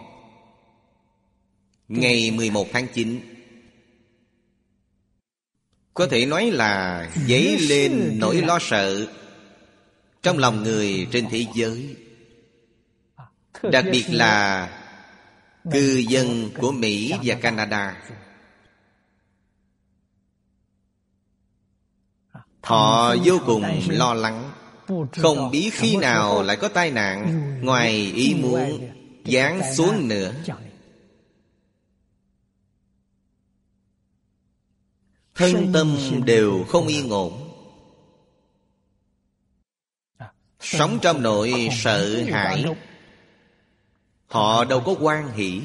ngày 11 tháng 9. Có thể nói là dấy lên nỗi lo sợ trong lòng người trên thế giới, đặc biệt là cư dân của Mỹ và Canada. Họ vô cùng lo lắng, không biết khi nào lại có tai nạn ngoài ý muốn giáng xuống nữa. Thân tâm đều không yên ổn, sống trong nỗi sợ hãi. Họ đâu có hoan hỷ.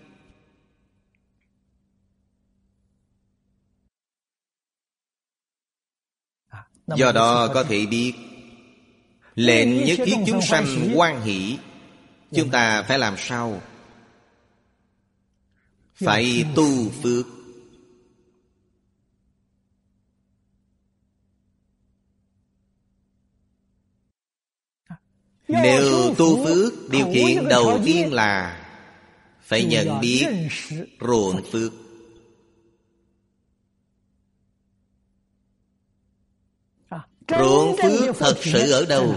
Do đó có thể biết, lệnh nhất thiết chúng sanh hoan hỷ, chúng ta phải làm sao? Phải tu phước. Nếu tu phước, điều kiện đầu tiên là phải nhận biết ruộng phước. Ruộng phước thật sự ở đâu?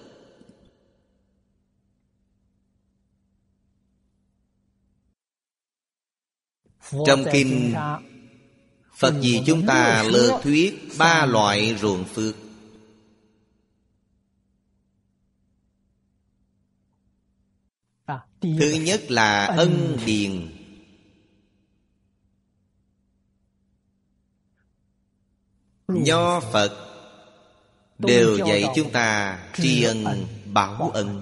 Trong kinh Phật vì chúng ta lược thuyết 3 loại ruộng phước. Thứ nhất là ân điền. Nho Phật đều dạy chúng ta tri ân báo ân.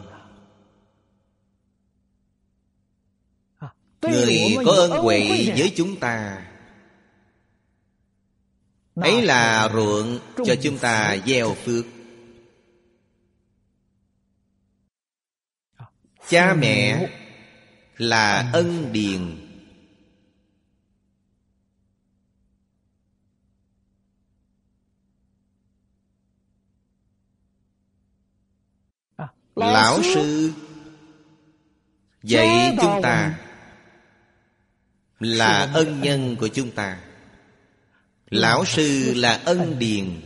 Người có ân huệ với chúng ta, ấy là ruộng cho chúng ta gieo phước. Cha mẹ là ân điền. Lão sư dạy chúng ta là ân nhân của chúng ta. Lão sư là ân điền.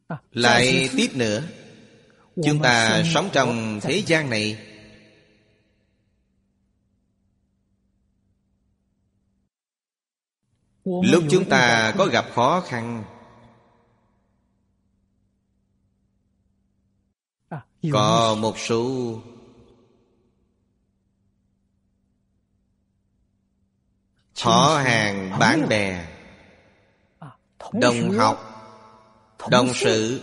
Lại tiếp nữa, chúng ta sống trong thế gian này, lúc chúng ta có gặp khó khăn, có một số họ hàng bạn bè, đồng học, đồng sự,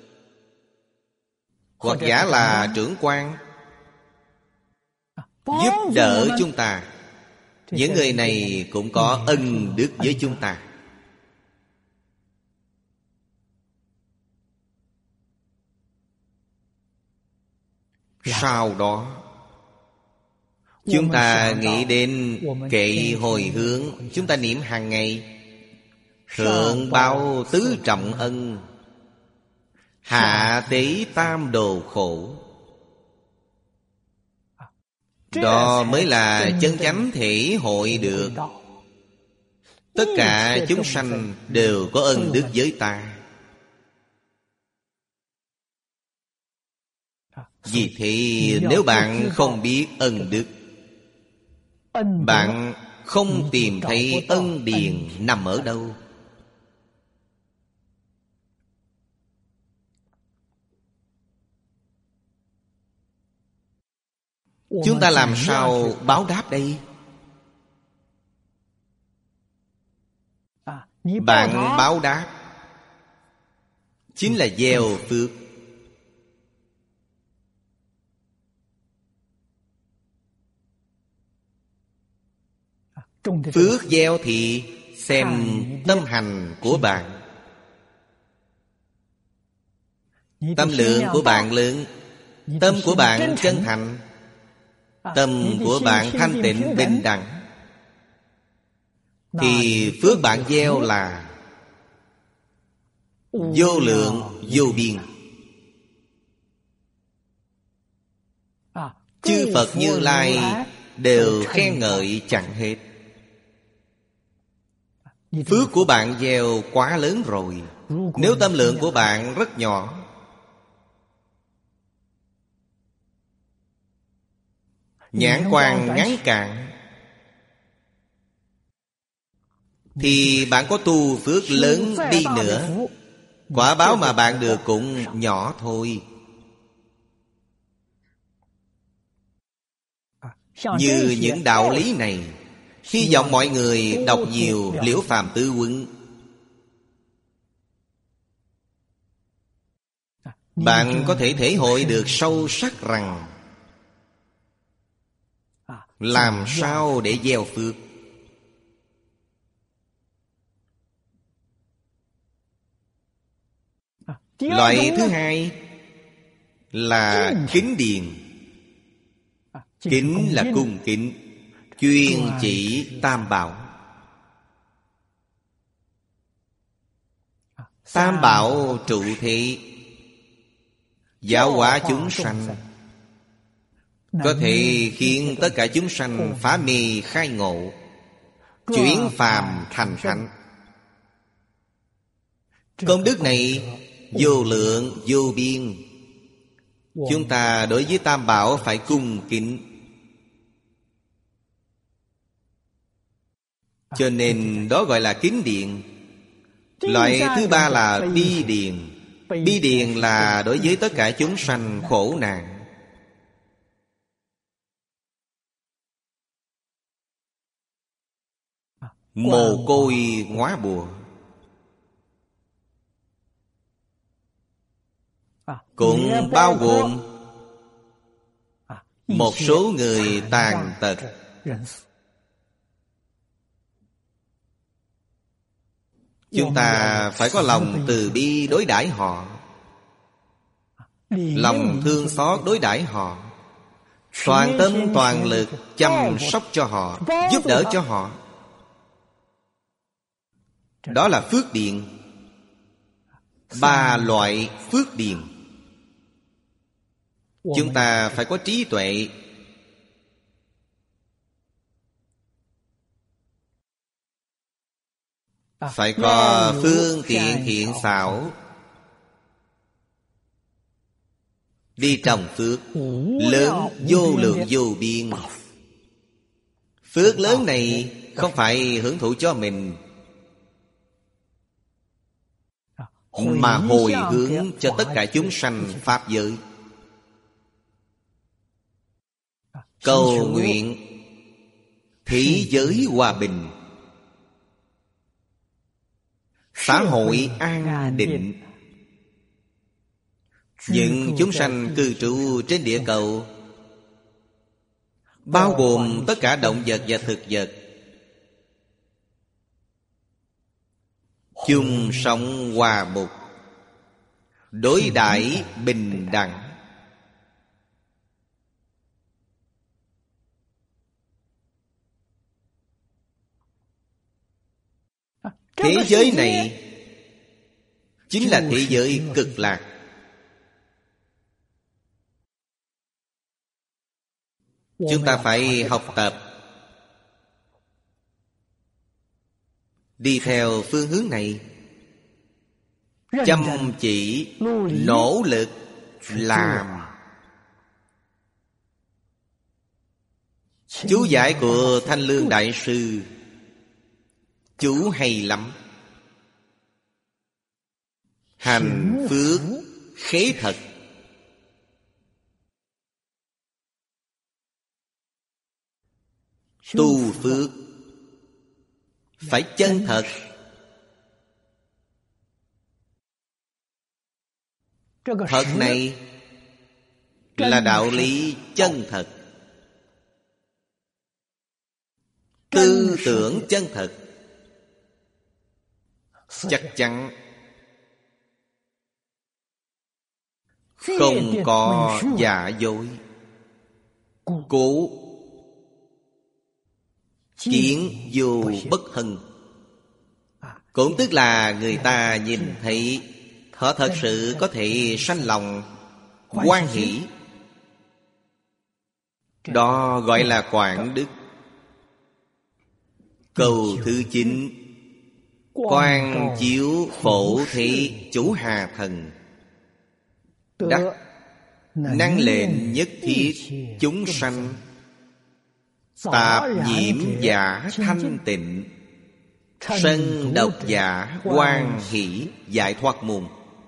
hoặc giả là trưởng quan giúp đỡ chúng ta. Những người này cũng có ân đức với chúng ta. Sau đó chúng ta nghĩ đến kệ hồi hướng, chúng ta niệm hàng ngày: thượng báo tứ trọng ân, hạ tế tam đồ khổ. Đó mới là chân chánh thể hội được tất cả chúng sanh đều có ân đức với ta. Vì thế nếu bạn không biết ân đức, bạn không tìm thấy ân điền nằm ở đâu. Chúng ta làm sao báo đáp đây? Bạn báo đáp chính là gieo phước. Phước gieo thì xem tâm hành của bạn. Tâm lượng của bạn lớn, tâm của bạn chân thành, tâm của bạn thanh tịnh bình đẳng, thì phước bạn gieo là vô lượng vô biên. Chư Phật Như Lai đều khen ngợi chẳng hết. Phước của bạn gieo quá lớn rồi. Nếu tâm lượng của bạn rất nhỏ, nhãn quan ngắn cạn, thì bạn có tu phước lớn đi nữa, quả báo mà bạn được cũng nhỏ thôi. Như những đạo lý này, hy vọng mọi người đọc nhiều Liễu Phàm Tứ Huấn. Bạn có thể thể hội được sâu sắc rằng làm sao để gieo phước. Loại thứ hai là kính điền. Kính là cung kính, chuyên chỉ tam bảo. Tam bảo trụ thị, giáo hóa chúng sanh, có thể khiến tất cả chúng sanh phá mê khai ngộ, chuyển phàm thành thánh. Công đức này vô lượng vô biên. Chúng ta đối với tam bảo phải cung kính. Cho nên đó gọi là kính điện. Loại thứ ba là bi điền. Bi điền là đối với tất cả chúng sanh khổ nạn. Mồ côi ngóa bùa, cũng bao gồm một số người tàn tật. Chúng ta phải có lòng từ bi đối đãi họ, lòng thương xót đối đãi họ, toàn tâm toàn lực chăm sóc cho họ, giúp đỡ cho họ. Đó là phước điền. 3 loại phước điền. Chúng ta phải có trí tuệ, phải có phương tiện thiện xảo, đi trồng phước lớn vô lượng vô biên. Phước lớn này không phải hưởng thụ cho mình, mà hồi hướng cho tất cả chúng sanh pháp giới. Cầu nguyện thế giới hòa bình, xã hội an định. Những chúng sanh cư trú trên địa cầu, bao gồm tất cả động vật và thực vật, chung sống hòa mục, đối đãi bình đẳng. Thế giới này chính là thế giới cực lạc. Chúng ta phải học tập, đi theo phương hướng này, chăm chỉ nỗ lực làm. Chú giải của Thanh Lương Đại Sư chú hay lắm. Hành phước khế thật, tu phước phải chân thật. Thật này là đạo lý chân thật, tư tưởng chân thật. Chắc chắn không có giả dối. Cố kiến vô bất hân, cũng tức là người ta nhìn thấy họ thật sự có thể sanh lòng hoan hỷ. Đó gọi là quảng đức. Câu thứ 9: quang chiếu phổ thị chủ hà thần, đắc năng lệnh nhất thiết chúng sanh, tạp nhiễm giả thanh tịnh, sân độc giả hoan hỷ giải thoát môn.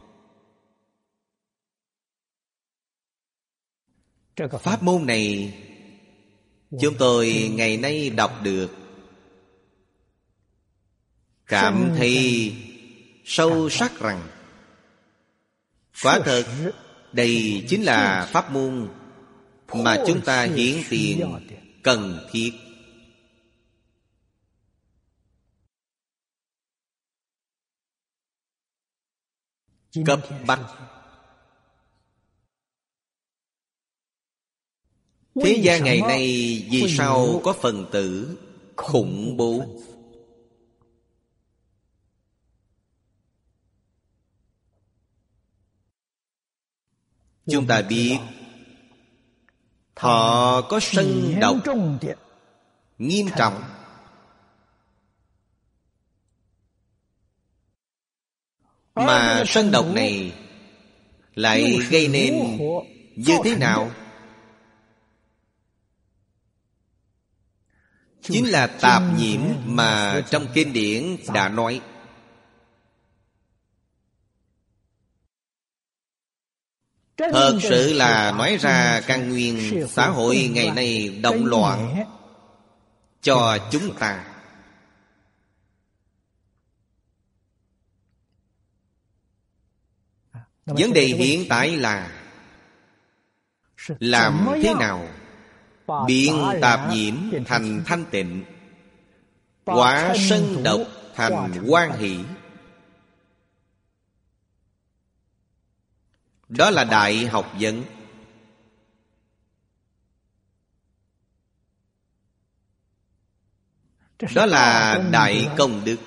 Pháp môn này chúng tôi ngày nay đọc được, cảm thấy sâu sắc rằng quả thật đây chính là pháp môn mà chúng ta hiến tiền cần thiết. Cấp bách. Thế gian ngày nay vì sao có phần tử khủng bố? Chúng ta biết họ có sân độc nghiêm trọng, mà sân độc này lại gây nên như thế nào? Chính là tạp nhiễm mà trong kinh điển đã nói. Thật sự là nói ra căn nguyên xã hội ngày nay động loạn cho chúng ta. Vấn đề hiện tại là làm thế nào biến tạp nhiễm thành thanh tịnh, hóa sân độc thành hoan hỷ. Đó là đại học vấn. Đó là đại công đức.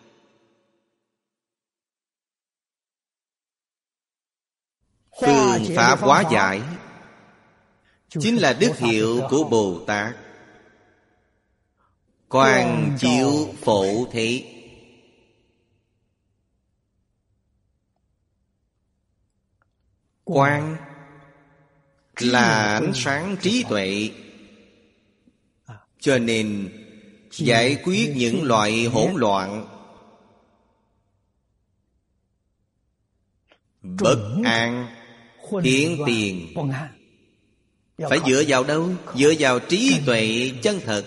Phương pháp hóa giải chính là đức hiệu của Bồ Tát. Quang chiếu phổ thị. Quang là ánh sáng trí tuệ. Cho nên giải quyết những loại hỗn loạn, bất an, hiện tiền, phải dựa vào đâu? Dựa vào trí tuệ chân thật.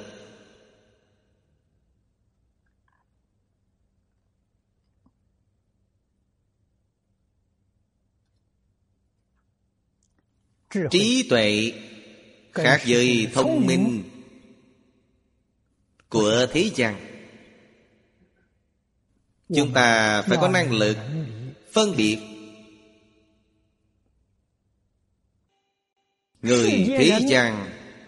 Trí tuệ khác với thông minh của thế gian. Chúng ta phải có năng lực phân biệt người thế gian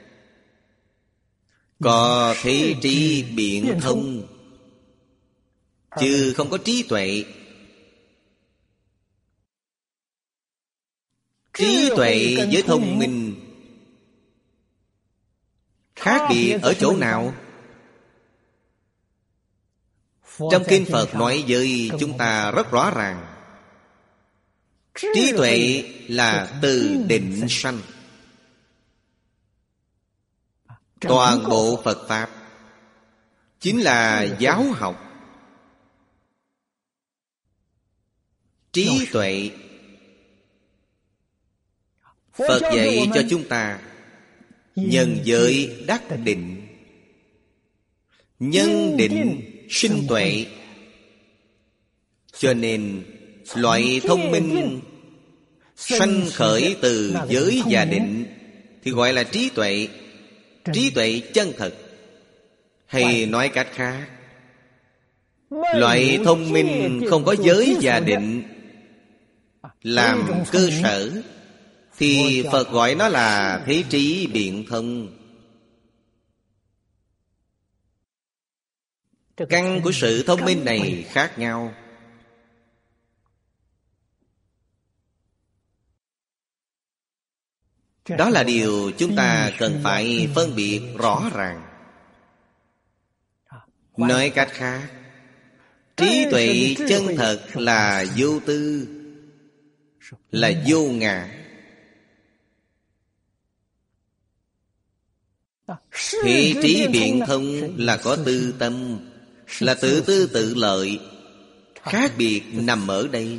có thế trí biện thông, chứ không có trí tuệ. Trí tuệ với thông minh khác biệt ở chỗ nào? Trong kinh Phật nói với chúng ta rất rõ ràng. Trí tuệ là từ định sanh. Toàn bộ Phật Pháp chính là giáo học. Trí tuệ Phật dạy cho chúng ta nhân giới đắc định, nhân định sinh tuệ. Cho nên loại thông minh sanh khởi từ giới và định thì gọi là trí tuệ. Trí tuệ chân thật. Hay nói cách khác, loại thông minh không có giới và định làm cơ sở thì Phật gọi nó là thế trí biện thông. Căn của sự thông minh này khác nhau. Đó là điều chúng ta cần phải phân biệt rõ ràng. Nói cách khác, trí tuệ chân thật là vô tư, là vô ngã. Thế trí biện thông là có tư tâm, là tự tư tự lợi. Khác biệt nằm ở đây.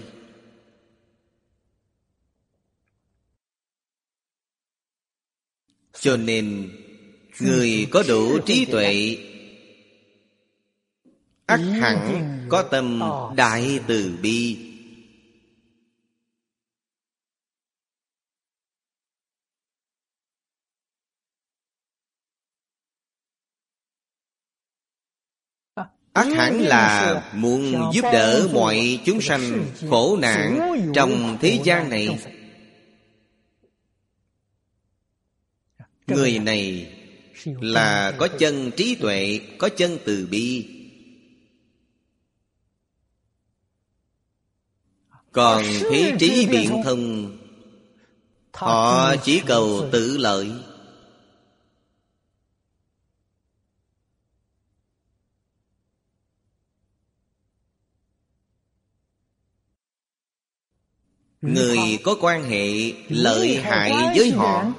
Cho nên người có đủ trí tuệ ắt hẳn có tâm đại từ bi. Ắt hẳn là muốn giúp đỡ mọi chúng sanh khổ nạn trong thế gian này. Người này là có chân trí tuệ, có chân từ bi. Còn thế trí biện thông, họ chỉ cầu tự lợi. Người có quan hệ lợi hại với họ,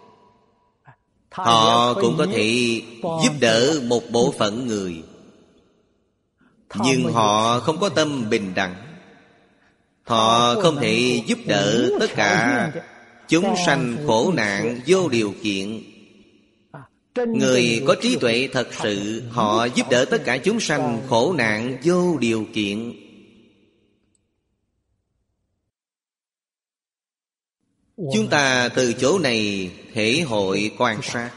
họ cũng có thể giúp đỡ một bộ phận người. Nhưng họ không có tâm bình đẳng. Họ không thể giúp đỡ tất cả chúng sanh khổ nạn vô điều kiện. Người có trí tuệ thật sự, họ giúp đỡ tất cả chúng sanh khổ nạn vô điều kiện. Chúng ta từ chỗ này thể hội quan sát,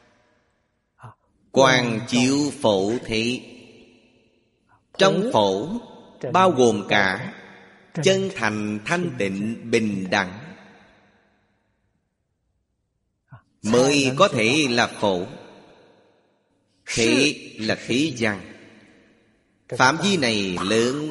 quán chiếu phổ thế. Trong phổ bao gồm cả chân thành, thanh tịnh, bình đẳng, mới có thể là phổ. Thế là thế gian. Phạm vi này lớn.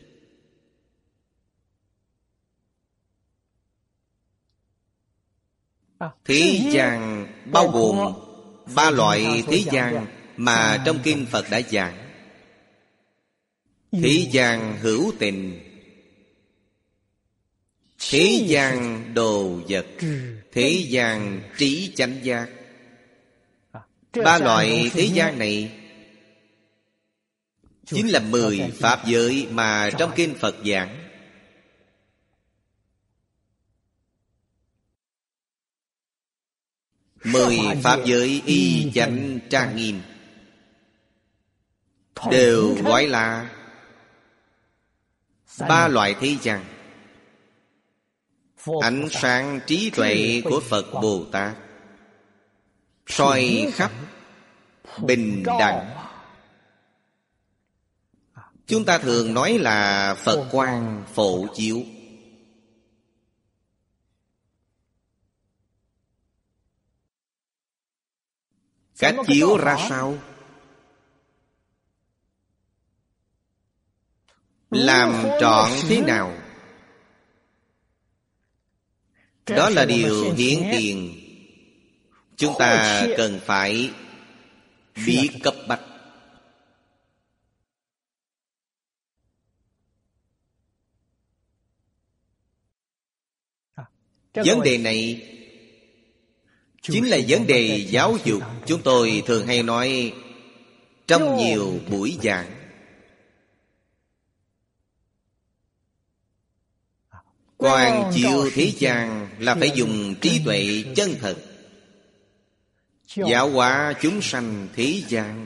Thế gian bao gồm 3 loại thế gian mà trong kinh Phật đã giảng. Thế gian hữu tình, thế gian đồ vật, thế gian trí chánh giác. Ba loại thế gian này chính là 10 pháp giới mà trong kinh Phật giảng. 10 pháp giới y chánh trang nghiêm đều gọi là ba loại thế gian. Ánh sáng trí tuệ của Phật Bồ Tát soi khắp bình đẳng. Chúng ta thường nói là Phật quang phổ chiếu. Cách chiếu ra sao? Làm trọn thế nào? Đó là điều hiển tiền chúng ta cần phải biết cấp bách. Vấn đề này chính là vấn đề giáo dục. Chúng tôi thường hay nói trong nhiều buổi giảng. Quang chiếu thế gian là phải dùng trí tuệ chân thật giáo hóa chúng sanh thế gian.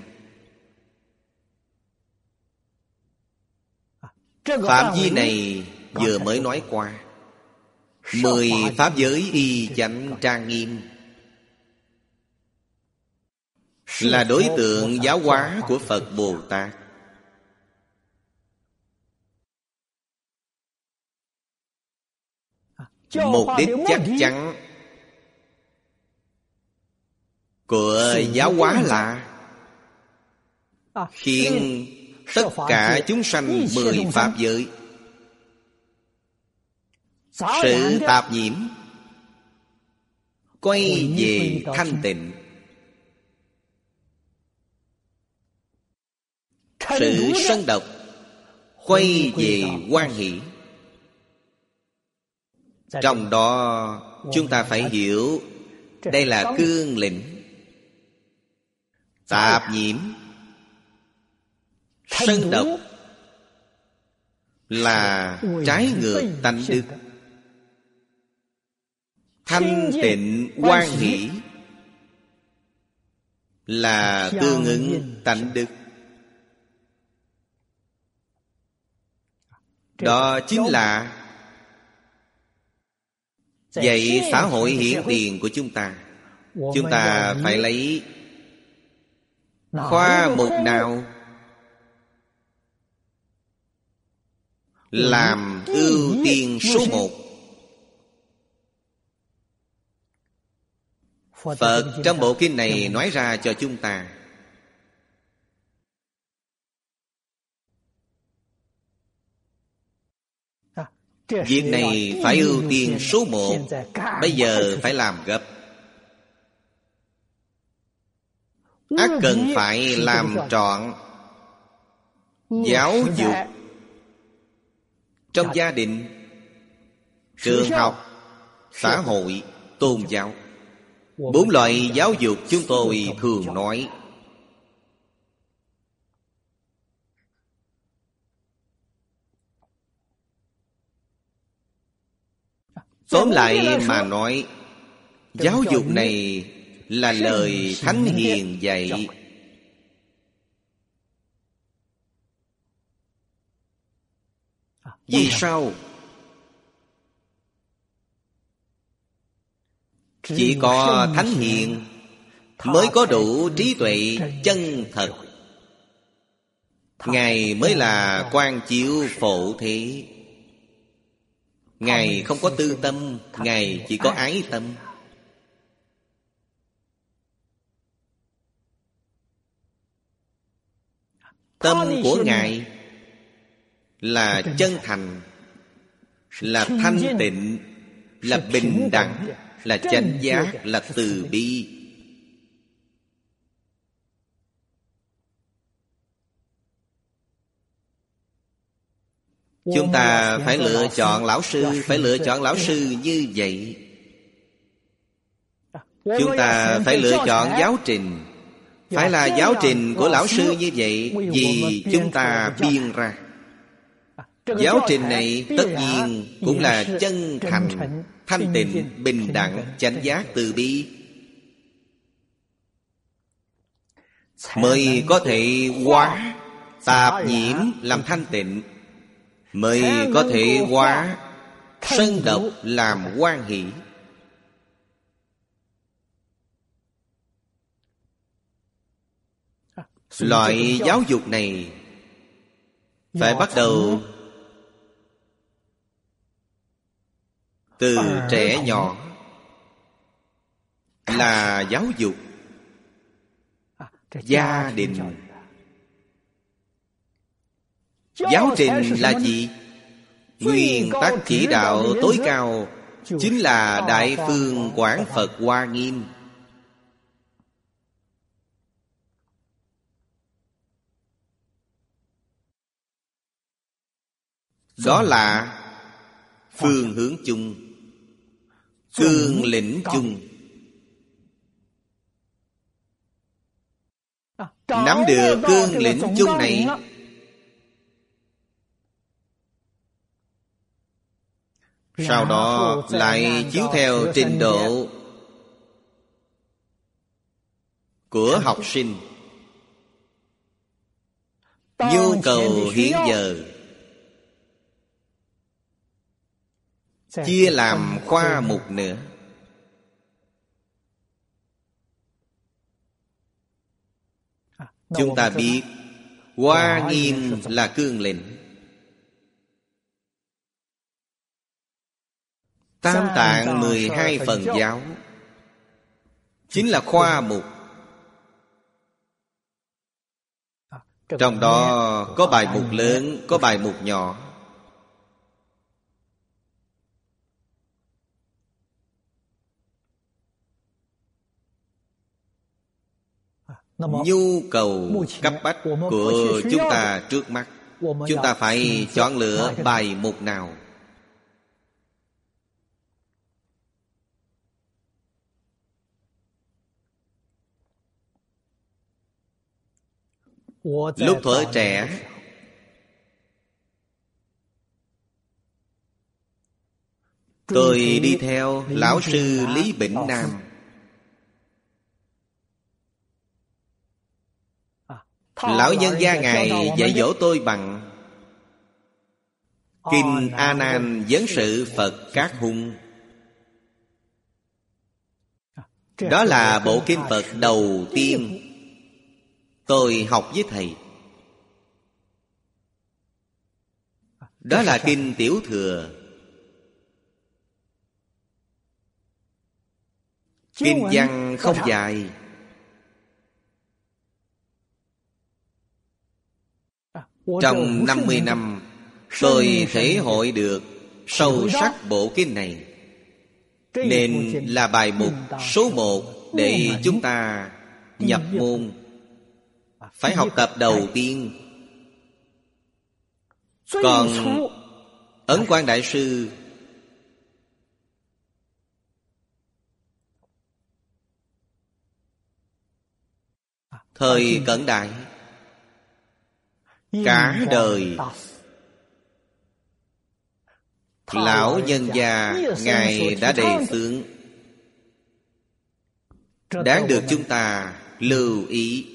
Phạm vi này vừa mới nói qua. 10 pháp giới y chánh trang nghiêm là đối tượng giáo hóa của Phật Bồ Tát. Mục đích chắc chắn của giáo hóa là khiến tất cả chúng sanh 10 pháp giới sự tạp nhiễm quay về thanh tịnh, sự sân độc quay về hoan hỷ. Trong đó chúng ta phải hiểu đây là cương lĩnh. Tạp nhiễm sân độc là trái ngược tánh đức. Thanh tịnh hoan hỷ là tương ứng tánh đức. Đó chính là dạy xã hội hiển tiền của chúng ta. Chúng ta phải lấy khoa mục nào làm ưu tiên số 1. Phật trong bộ kinh này nói ra cho chúng ta. Việc này phải ưu tiên số 1. Bây giờ phải làm gấp. Ắt cần phải làm trọn giáo dục trong gia đình, trường học, xã hội, tôn giáo. 4 loại giáo dục chúng tôi thường nói. Tóm lại mà nói, giáo dục này là lời Thánh Hiền dạy. Vì sao? Chỉ có Thánh Hiền mới có đủ trí tuệ chân thật. Ngài mới là quang chiếu phổ thế. Ngài không có tư tâm, Ngài chỉ có ái tâm. Tâm của Ngài là chân thành, là thanh tịnh, là bình đẳng, là chánh giác, là từ bi. Chúng ta phải lựa chọn lão sư. Phải lựa chọn lão sư như vậy. Chúng ta phải lựa chọn giáo trình. Phải là giáo trình của lão sư như vậy. Vì chúng ta biên ra. Giáo trình này tất nhiên cũng là chân thành, thanh tịnh, bình đẳng, chánh giác, từ bi, mới có thể hóa tạp nhiễm làm thanh tịnh, mới có thể hóa sân độc làm hoan hỷ. Loại giáo dục này phải bắt đầu từ trẻ nhỏ, là giáo dục gia đình. Giáo trình là gì? Nguyên tắc chỉ đạo tối cao chính là Đại Phương Quảng Phật Hoa Nghiêm. Đó là phương hướng chung, cương lĩnh chung. Nắm được cương lĩnh chung này, sau đó lại chiếu theo trình độ của học sinh, nhu cầu hiện giờ, chia làm khoa mục nữa. Chúng ta biết Hoa Nghiêm là cương lĩnh, Tam Tạng 12 phần giáo chính là khoa mục. Trong đó có bài mục lớn, có bài mục nhỏ. Nhu cầu cấp bách của chúng ta trước mắt, chúng ta phải chọn lựa bài mục nào. Lúc thuở trẻ, tôi đi theo lão sư Lý Bỉnh Nam. Lão nhân gia Ngài dạy dỗ tôi bằng Kinh A Nan Vấn Sự Phật Các Hung. Đó là bộ kinh Phật đầu tiên tôi học với thầy. Đó là kinh Tiểu Thừa. Kinh văn không dài, trong 50 năm tôi thể hội được sâu sắc bộ kinh này, nên là bài mục số 1 để chúng ta nhập môn. Phải học tập đầu tiên. Còn Ấn Quang Đại Sư thời Cận Đại, cả đời lão nhân gia Ngài đã đề xướng, đáng được chúng ta lưu ý.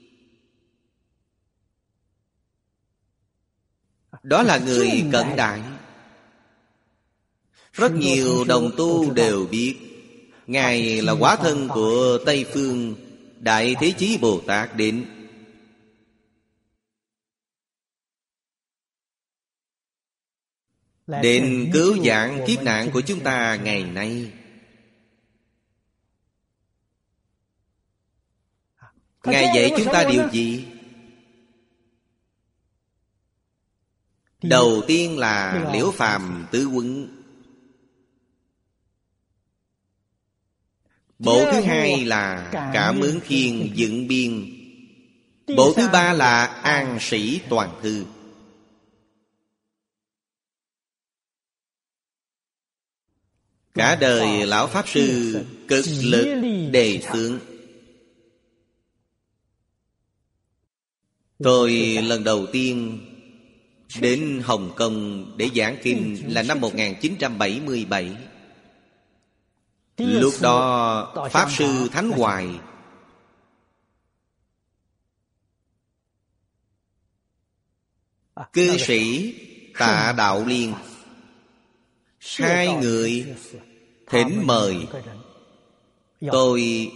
Đó là người cận đại. Rất nhiều đồng tu đều biết Ngài là hóa thân của Tây Phương Đại Thế Chí Bồ Tát đến. Đến cứu vãn kiếp nạn của chúng ta ngày nay. Ngài dạy chúng ta điều gì? Đầu tiên là Liễu Phàm Tứ Quấn. Bộ thứ hai là Cảm Ứng Khiên Dựng Biên. Bộ thứ ba là An Sĩ Toàn Thư. Cả đời Lão Pháp Sư cực lực đề xướng. Tôi lần đầu tiên đến Hồng Kông để giảng kinh là năm 1977. Lúc đó Pháp Sư Thánh Hoài cư sĩ Tạ Đạo Liên, hai người thỉnh mời tôi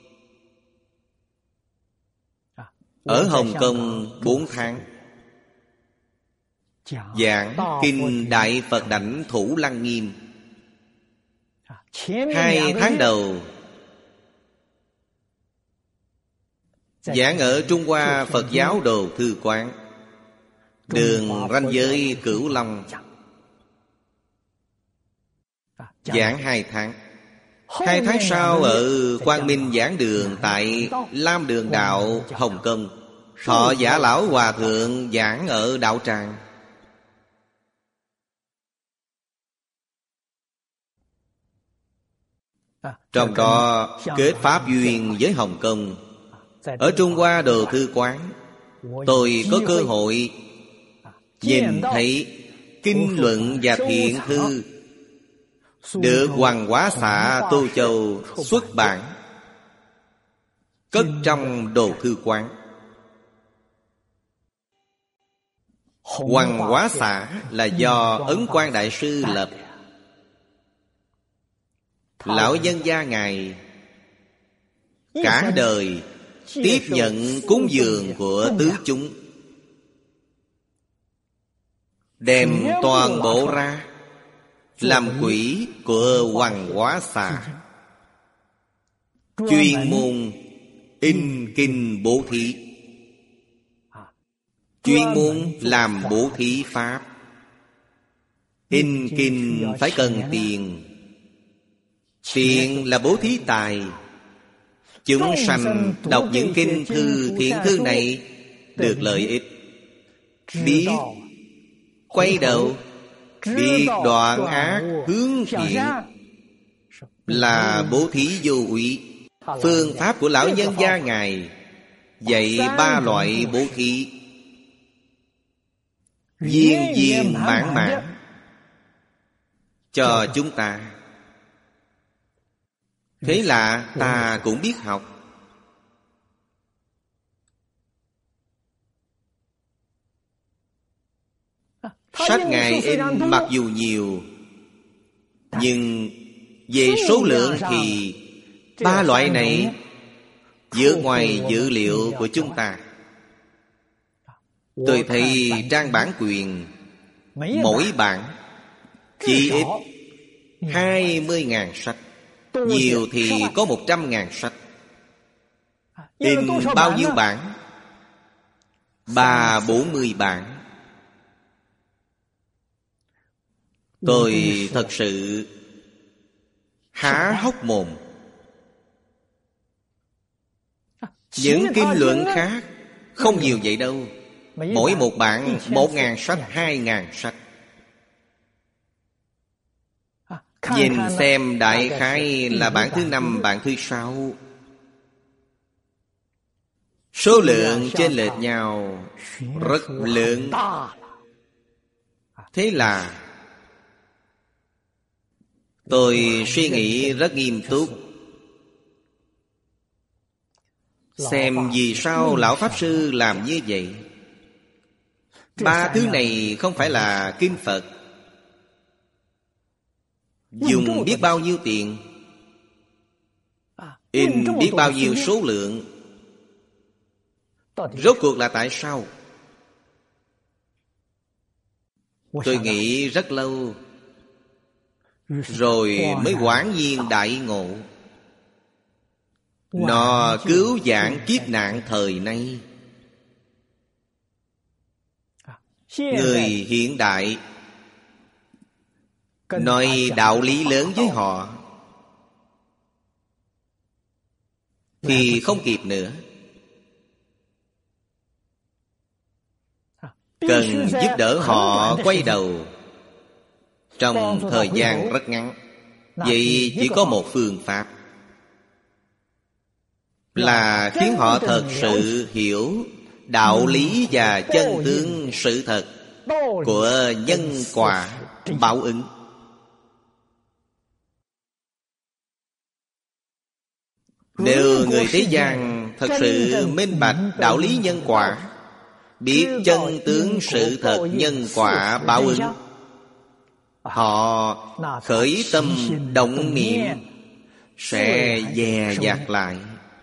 ở Hồng Kông 4 tháng giảng kinh Đại Phật Đảnh Thủ Lăng Nghiêm. 2 tháng đầu giảng ở Trung Hoa Phật Giáo Đồ Thư Quán, đường ranh giới Cửu Long. Giảng 2 tháng. 2 tháng sau ở Quang Minh Giảng Đường tại Lam Đường Đạo, Hồng Kông, Thọ Giả Lão Hòa Thượng giảng ở Đạo Tràng. Trong đó kết pháp duyên với Hồng Kông. Ở Trung Hoa Đồ Thư Quán, tôi có cơ hội nhìn thấy kinh luận và thiện thư được Hoàng Hóa Xạ Tô Châu xuất bản, cất trong Đồ Thư Quán. Hoàng Hóa Xạ là do Ấn Quang Đại Sư lập. Lão nhân gia Ngài cả đời tiếp nhận cúng dường của tứ chúng, đem toàn bộ ra làm quỹ của Hoàng Hóa Xạ, chuyên môn in kinh bố thí, chuyên môn làm bố thí pháp. In kinh phải cần tiền. Tiền là bố thí tài. Chúng sanh đọc những kinh thư thiện thư này được lợi ích. Biết quay đầu, biết đoạn ác hướng thiện là bố thí vô úy. Phương pháp của lão nhân gia Ngài dạy 3 loại bố thí: viên viên mãn mãn cho chúng ta. Thế là ta cũng biết học. Sách Ngài in mặc dù nhiều, nhưng về số lượng thì 3 loại này vượt ngoài dữ liệu của chúng ta. Tôi thấy trang bản quyền mỗi bản chỉ ít 20.000 sách, nhiều thì có 100.000 sách. In bao nhiêu bản? 30-40 bản. Tôi thật sự há hốc mồm. Những kinh luận khác không nhiều vậy đâu. Mỗi một bản 1.000 sách, 2.000 sách. Nhìn xem đại khái là bản thứ 5, bản thứ 6. Số lượng chênh lệch nhau rất lớn. Thế là tôi suy nghĩ rất nghiêm túc, xem vì sao Lão Pháp Sư làm như vậy. 3 thứ này không phải là kinh Phật. Dùng biết bao nhiêu tiền, in biết bao nhiêu số lượng. Rốt cuộc là tại sao? Tôi nghĩ rất lâu, rồi mới hoảng nhiên đại ngộ. Nó cứu vãn kiếp nạn thời nay. Người hiện đại nói đạo lý lớn với họ thì không kịp nữa. Cần giúp đỡ họ quay đầu trong thời gian rất ngắn. Vậy chỉ có một phương pháp, là khiến họ thật sự hiểu đạo lý và chân tướng sự thật của nhân quả báo ứng. Nếu người thế gian thật sự minh bạch đạo lý nhân quả, biết chân tướng sự thật nhân quả báo ứng, họ khởi tâm động niệm sẽ dè dặt lại.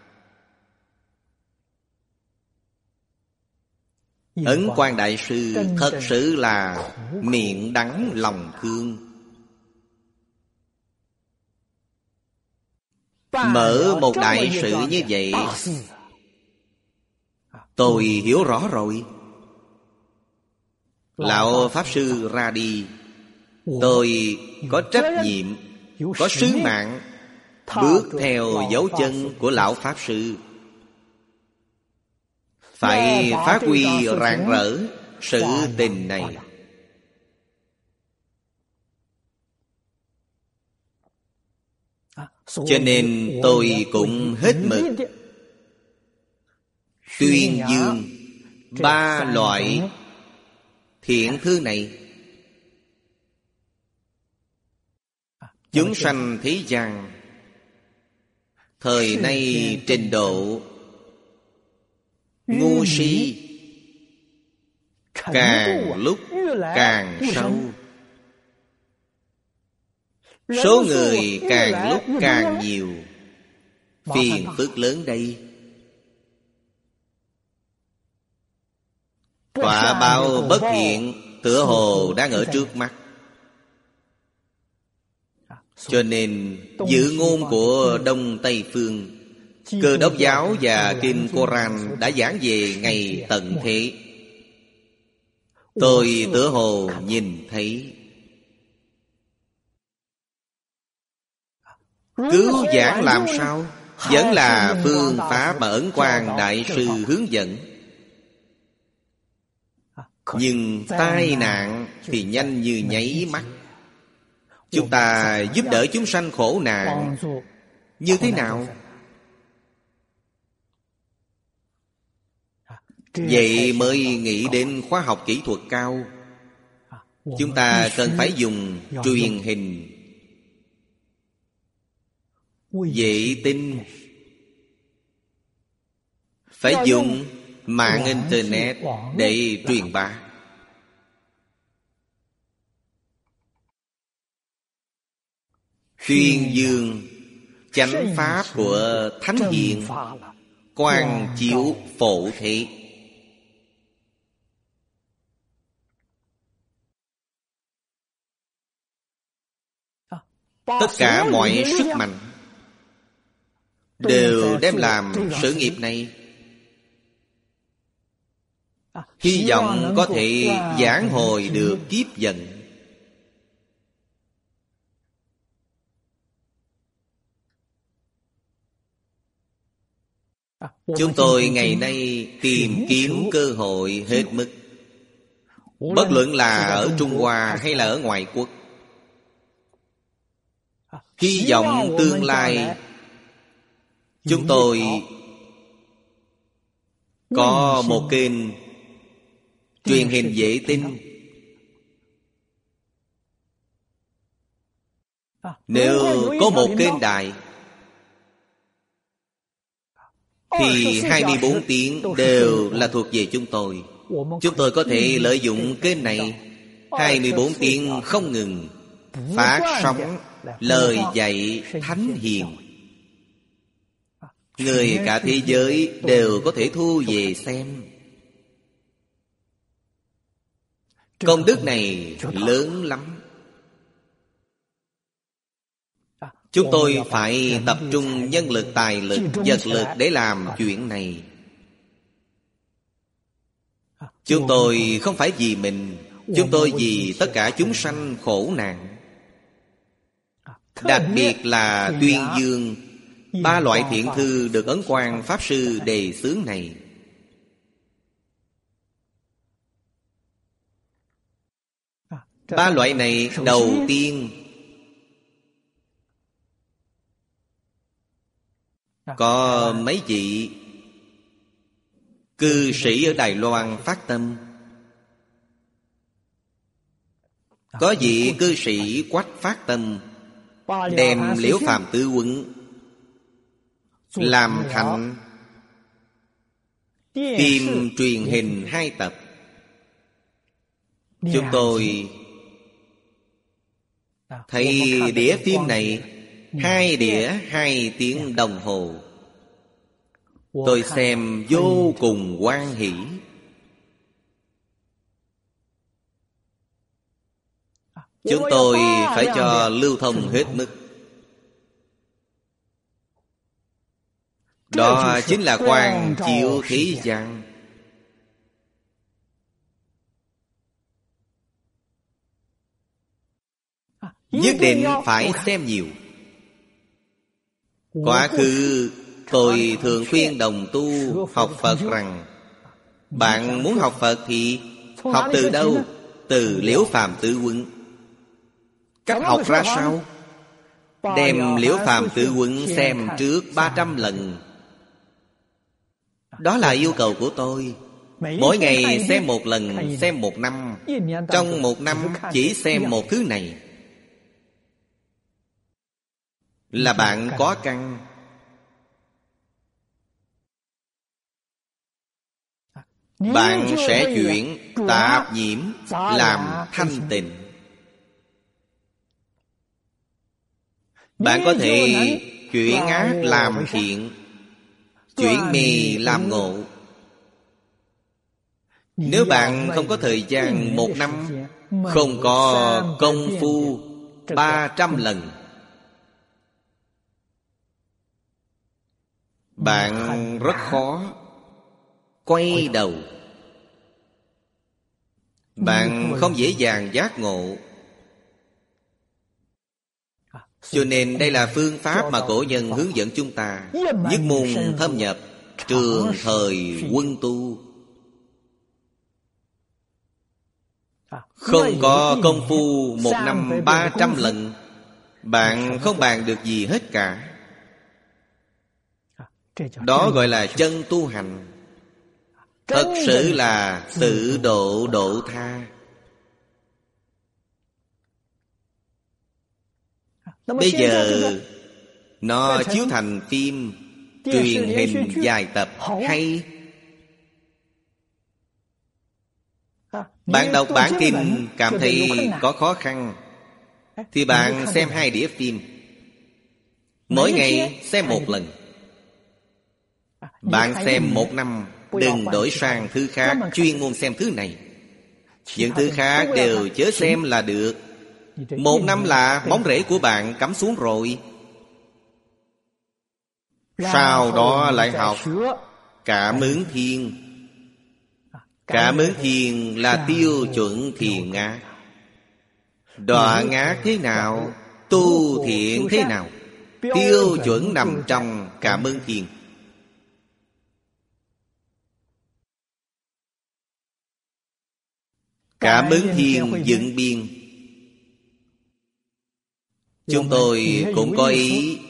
Ấn Quang Đại Sư thật sự là miệng đắng lòng thương. Mở một đại sự như vậy, tôi hiểu rõ rồi. Lão Pháp Sư ra đi, tôi có trách nhiệm, có sứ mạng bước theo dấu chân của Lão Pháp Sư, phải phát huy rạng rỡ sự tình này. Cho nên tôi cũng hết mực tuyên dương ba loại thiện thư này. Chúng sanh thế gian thời nay trình độ ngu si càng lúc càng sâu, số người càng lúc càng nhiều, phiền phức lớn đây. Quả báo bất thiện tựa hồ đang ở trước mắt. Cho nên dự ngôn của Đông Tây Phương, Cơ Đốc giáo và Kinh Koran đã giảng về ngày tận thế. Tôi tựa hồ nhìn thấy. Cứu giảng làm sao? Vẫn là phương pháp mà Ấn Quang Đại Sư hướng dẫn. Nhưng tai nạn thì nhanh như nháy mắt. Chúng ta giúp đỡ chúng sanh khổ nạn như thế nào? Vậy mới nghĩ đến khoa học kỹ thuật cao. Chúng ta cần phải dùng truyền hình, vệ tinh, phải dùng mạng Internet để truyền bá. Tuyên dương chánh pháp của Thánh Hiền, quang chiếu phổ thế. Tất cả mọi sức mạnh đều đem làm sự nghiệp này. Hy vọng có thể vãn hồi được kiếp vận. Chúng tôi ngày nay tìm kiếm cơ hội hết mức. Bất luận là ở Trung Hoa hay là ở ngoại quốc, hy vọng tương lai chúng tôi có một kênh truyền hình vệ tinh. Nếu có một kênh đài thì 24 tiếng đều là thuộc về chúng tôi. Chúng tôi có thể lợi dụng kênh này 24 tiếng không ngừng phát sóng lời dạy Thánh Hiền. Người cả thế giới đều có thể thu về xem. Công đức này lớn lắm. Chúng tôi phải tập trung nhân lực, tài lực, vật lực để làm chuyện này. Chúng tôi không phải vì mình, chúng tôi vì tất cả chúng sanh khổ nạn. Đặc biệt là tuyên dương ba loại thiện thư được Ấn Quang Pháp Sư đề xướng này. Ba loại này đầu tiên Có mấy vị cư sĩ ở Đài Loan phát tâm. Có vị cư sĩ Quách phát tâm, đem Liễu Phàm Tứ Quấn làm thành phim truyền hình 2 tập. Chúng tôi thấy đĩa phim này 2 đĩa 2 tiếng đồng hồ. Tôi xem vô cùng hoan hỷ. Chúng tôi phải cho lưu thông hết mức. Đó chính là quang chiếu thế gian. Nhất định phải xem nhiều. Quá khứ tôi thường khuyên đồng tu học Phật rằng, bạn muốn học Phật thì học từ đâu? Từ Liễu Phàm Tứ Quấn. Cách học ra sao? Đem Liễu Phàm Tứ Quấn xem trước 300 lần. Đó là yêu cầu của tôi. Mỗi ngày xem 1 lần, xem 1 năm. Trong 1 năm chỉ xem một thứ này là bạn có căn. Bạn sẽ chuyển tạp nhiễm làm thanh tịnh. Bạn có thể chuyển ác làm thiện, chuyển mê làm ngộ. Nếu bạn không có thời gian 1 năm, không có công phu 300 lần, bạn rất khó quay đầu. Bạn không dễ dàng giác ngộ. Cho nên đây là phương pháp mà cổ nhân hướng dẫn chúng ta. Nhất môn thâm nhập, trường thời quân tu. Không có công phu 1 năm 300 lần, bạn không bàn được gì hết cả. Đó gọi là chân tu hành. Thật sự là tự độ độ tha. Bây giờ nó chiếu thành phim truyền hình dài tập hay. Bạn đọc bản kinh cảm thấy có khó khăn thì bạn xem 2 đĩa phim. Mỗi ngày xem 1 lần. Bạn xem 1 năm, đừng đổi sang thứ khác, chuyên môn xem thứ này. Những thứ khác đều chớ xem là được. 1 năm là móng rễ của bạn cắm xuống rồi. Sau đó lại học Cảm Ứng Thiên. Cảm Ứng Thiên là tiêu chuẩn thiện ác. Đoạn ác thế nào, tu thiện thế nào, tiêu chuẩn nằm trong Cảm Ứng Thiên. Cảm Ứng Thiên dựng biên. Chúng tôi cũng có ý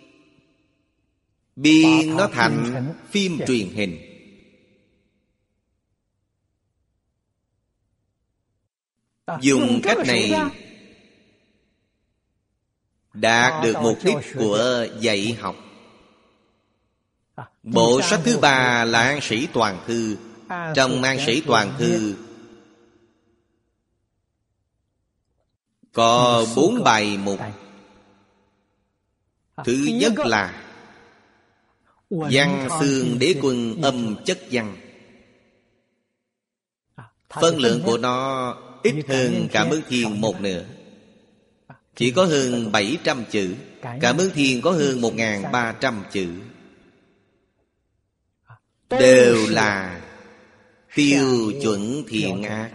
biên nó thành phim truyền hình. Dùng cách này đạt được mục đích của dạy học. Bộ sách thứ 3 là An Sĩ Toàn Thư. Trong An Sĩ Toàn Thư có 4 bài mục. Thứ nhất là Văn Xương Đế Quân Âm Chất Văn. Phân lượng của nó ít hơn Cảm Ứng Thiên 1/2. Chỉ có hơn 700 chữ. Cảm Ứng Thiên có hơn 1300 chữ. Đều là tiêu chuẩn thiện ác.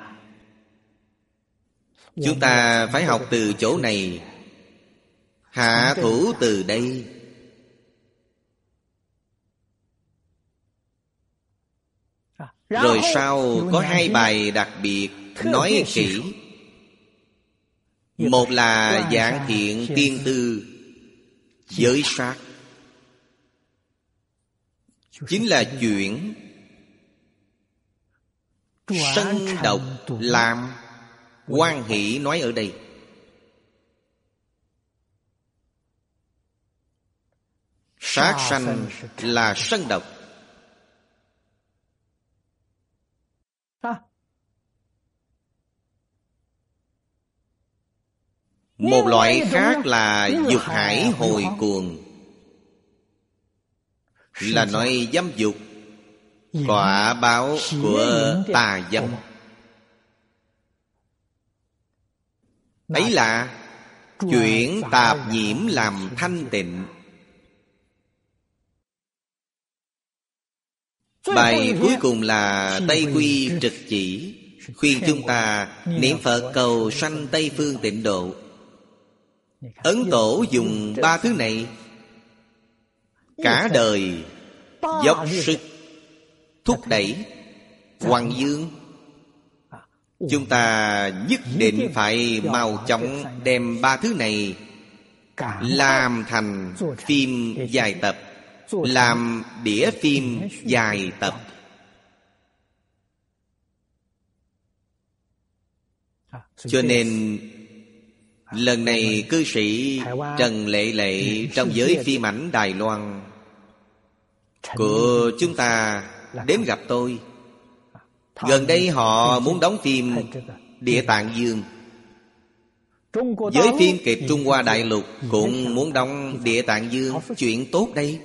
Chúng ta phải học từ chỗ này, hạ thủ từ đây. Rồi sau có 2 bài đặc biệt nói kỹ. Một là Giảng Thiện Tiên Tư Giới Sát. chính là chuyển sân độc làm hoan hỷ nói ở đây. Sát sanh là sân độc. Một loại khác là dục hải hồi cuồng, là nói dâm dục, quả báo của tà dâm. Ấy là chuyển tạp nhiễm làm thanh tịnh. Bài cuối cùng là Tây Quy Trực Chỉ, khuyên chúng ta niệm Phật cầu sanh Tây Phương Tịnh Độ. Ấn Tổ dùng ba thứ này cả đời dốc sức thúc đẩy Hoàng Dương. Chúng ta nhất định phải mau chóng đem ba thứ này làm thành phim dài tập, làm đĩa phim dài tập. Cho nên lần này cư sĩ Trần Lệ Lệ trong giới phim ảnh Đài Loan của chúng ta đến gặp tôi. Gần đây họ muốn đóng phim Địa Tạng Dương. Giới phim kịch Trung Hoa Đại Lục cũng muốn đóng Địa Tạng Dương. Chuyện tốt đây.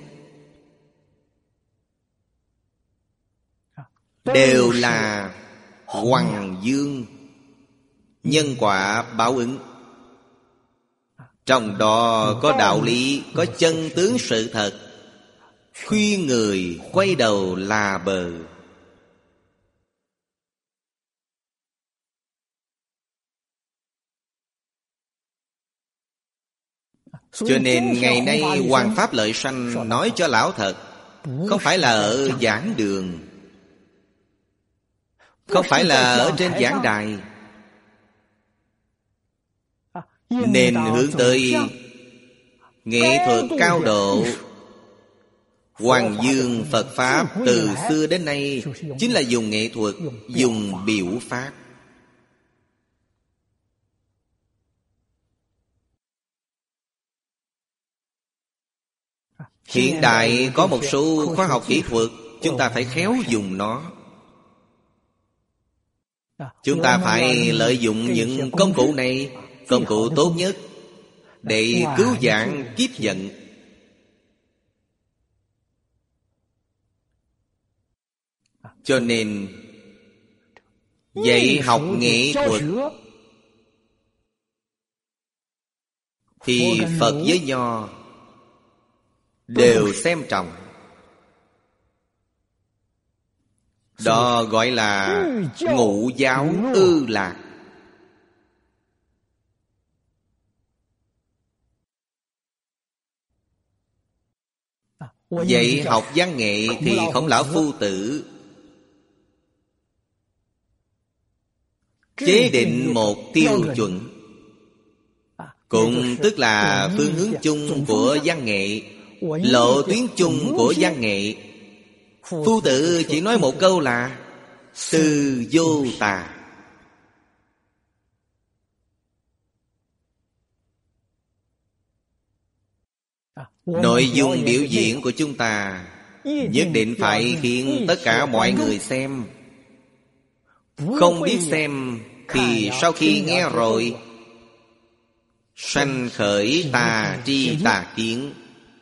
Đều là Hoàng Dương, nhân quả báo ứng. Trong đó có đạo lý, có chân tướng sự thật, khuyên người quay đầu là bờ. Cho nên ngày nay Hoàng Pháp Lợi Sanh nói cho lão thật, không phải là ở giảng đường, không phải là ở trên giảng đài, nên hướng tới nghệ thuật cao độ. Hoàng Dương Phật Pháp từ xưa đến nay chính là dùng nghệ thuật, dùng biểu pháp. Hiện đại có một số khoa học kỹ thuật, chúng ta phải khéo dùng nó. Chúng ta phải lợi dụng những công cụ này, công cụ tốt nhất để cứu vãn kiếp vận. Cho nên dạy học nghệ thuật thì Phật với Nho đều xem trọng. Đó gọi là ngũ giáo ư lạc. Dạy học văn nghệ thì Khổng Lão Phu Tử chế định một tiêu chuẩn, cũng tức là phương hướng chung của văn nghệ, lộ tuyến chung của văn nghệ. Phu Tử chỉ nói một câu là từ vô tà. Nội dung biểu diễn của chúng ta nhất định phải khiến tất cả mọi người xem. Không biết xem thì sau khi nghe rồi sanh khởi tà tri tà kiến.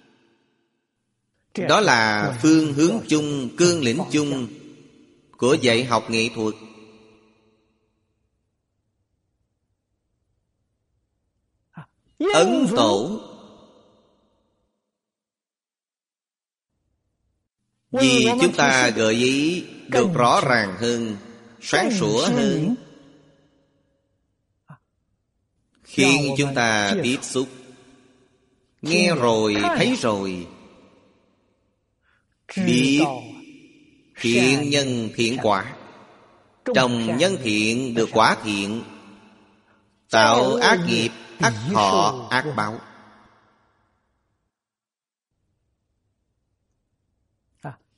Đó là phương hướng chung, cương lĩnh chung của dạy học nghệ thuật. Ấn Tổ vì chúng ta gợi ý được rõ ràng hơn, sáng sủa hơn, khiến chúng ta tiếp xúc, nghe rồi, thấy rồi, biết thiện nhân thiện quả. Trồng nhân thiện được quả thiện, tạo ác nghiệp ắt thọ ác báo.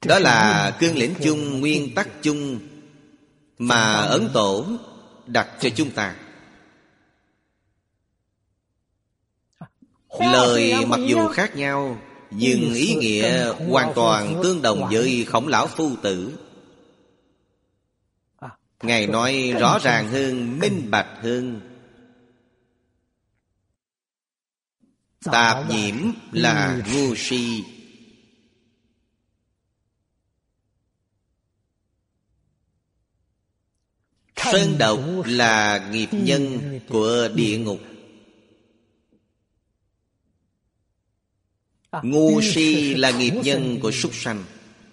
Đó là cương lĩnh chung, nguyên tắc chung mà Ấn Tổ đặt cho chúng ta. Lời mặc dù khác nhau, nhưng ý nghĩa hoàn toàn tương đồng với Khổng Lão Phu Tử. Ngài nói rõ ràng hơn, minh bạch hơn. Tạp nhiễm là ngu si. Sơn độc là nghiệp nhân của địa ngục. Ngu si là nghiệp nhân của súc sanh.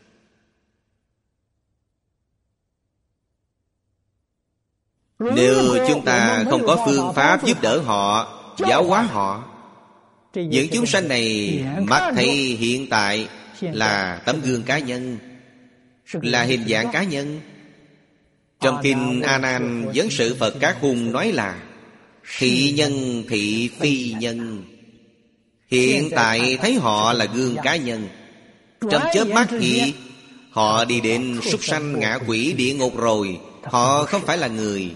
Nếu chúng ta không có phương pháp giúp đỡ họ, giáo hóa họ, những chúng sanh này mắt thấy hiện tại là tấm gương cá nhân, là hình dạng cá nhân. Trong kinh A Nan Vấn Sự Phật Các Hùng nói là thị nhân thị phi nhân. Hiện tại thấy họ là gương cá nhân, trong chớp mắt thì họ đi đến súc sanh ngạ quỷ địa ngục rồi. Họ không phải là người.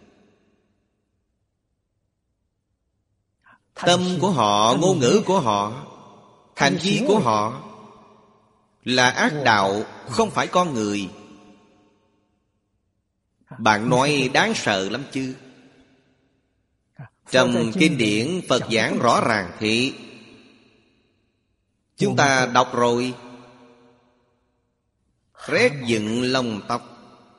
Tâm của họ, ngôn ngữ của họ, hành vi của họ là ác đạo, không phải con người. Bạn nói đáng sợ lắm chứ. Trong kinh điển Phật giảng rõ ràng thì chúng ta đọc rồi rét dựng lông tóc.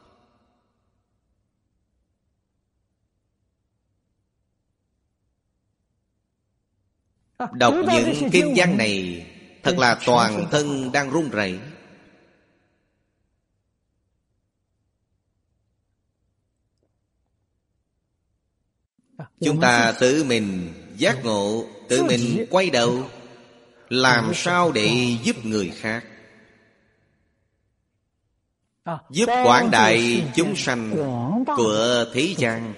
Đọc những kinh văn này thật là toàn thân đang run rẩy. Chúng ta tự mình giác ngộ, tự mình quay đầu, làm sao để giúp người khác, giúp quảng đại chúng sanh của thế gian.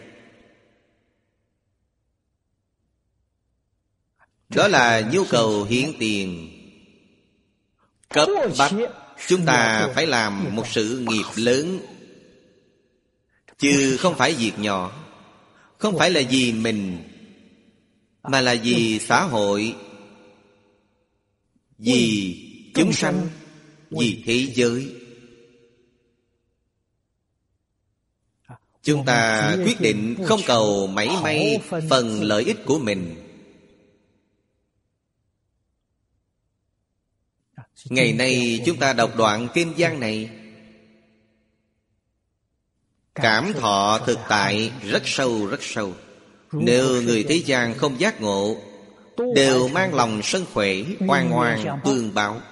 Đó là nhu cầu hiện tiền cấp bách. Chúng ta phải làm một sự nghiệp lớn, chứ không phải việc nhỏ. Không phải là vì mình, mà là vì xã hội, vì chúng sanh, vì thế giới. Chúng ta quyết định không cầu mảy may phần lợi ích của mình. Ngày nay chúng ta đọc đoạn kinh văn này, cảm thọ thực tại rất sâu rất sâu. Nếu người thế gian không giác ngộ, đều mang lòng sân khỏe, oan oan tương báo,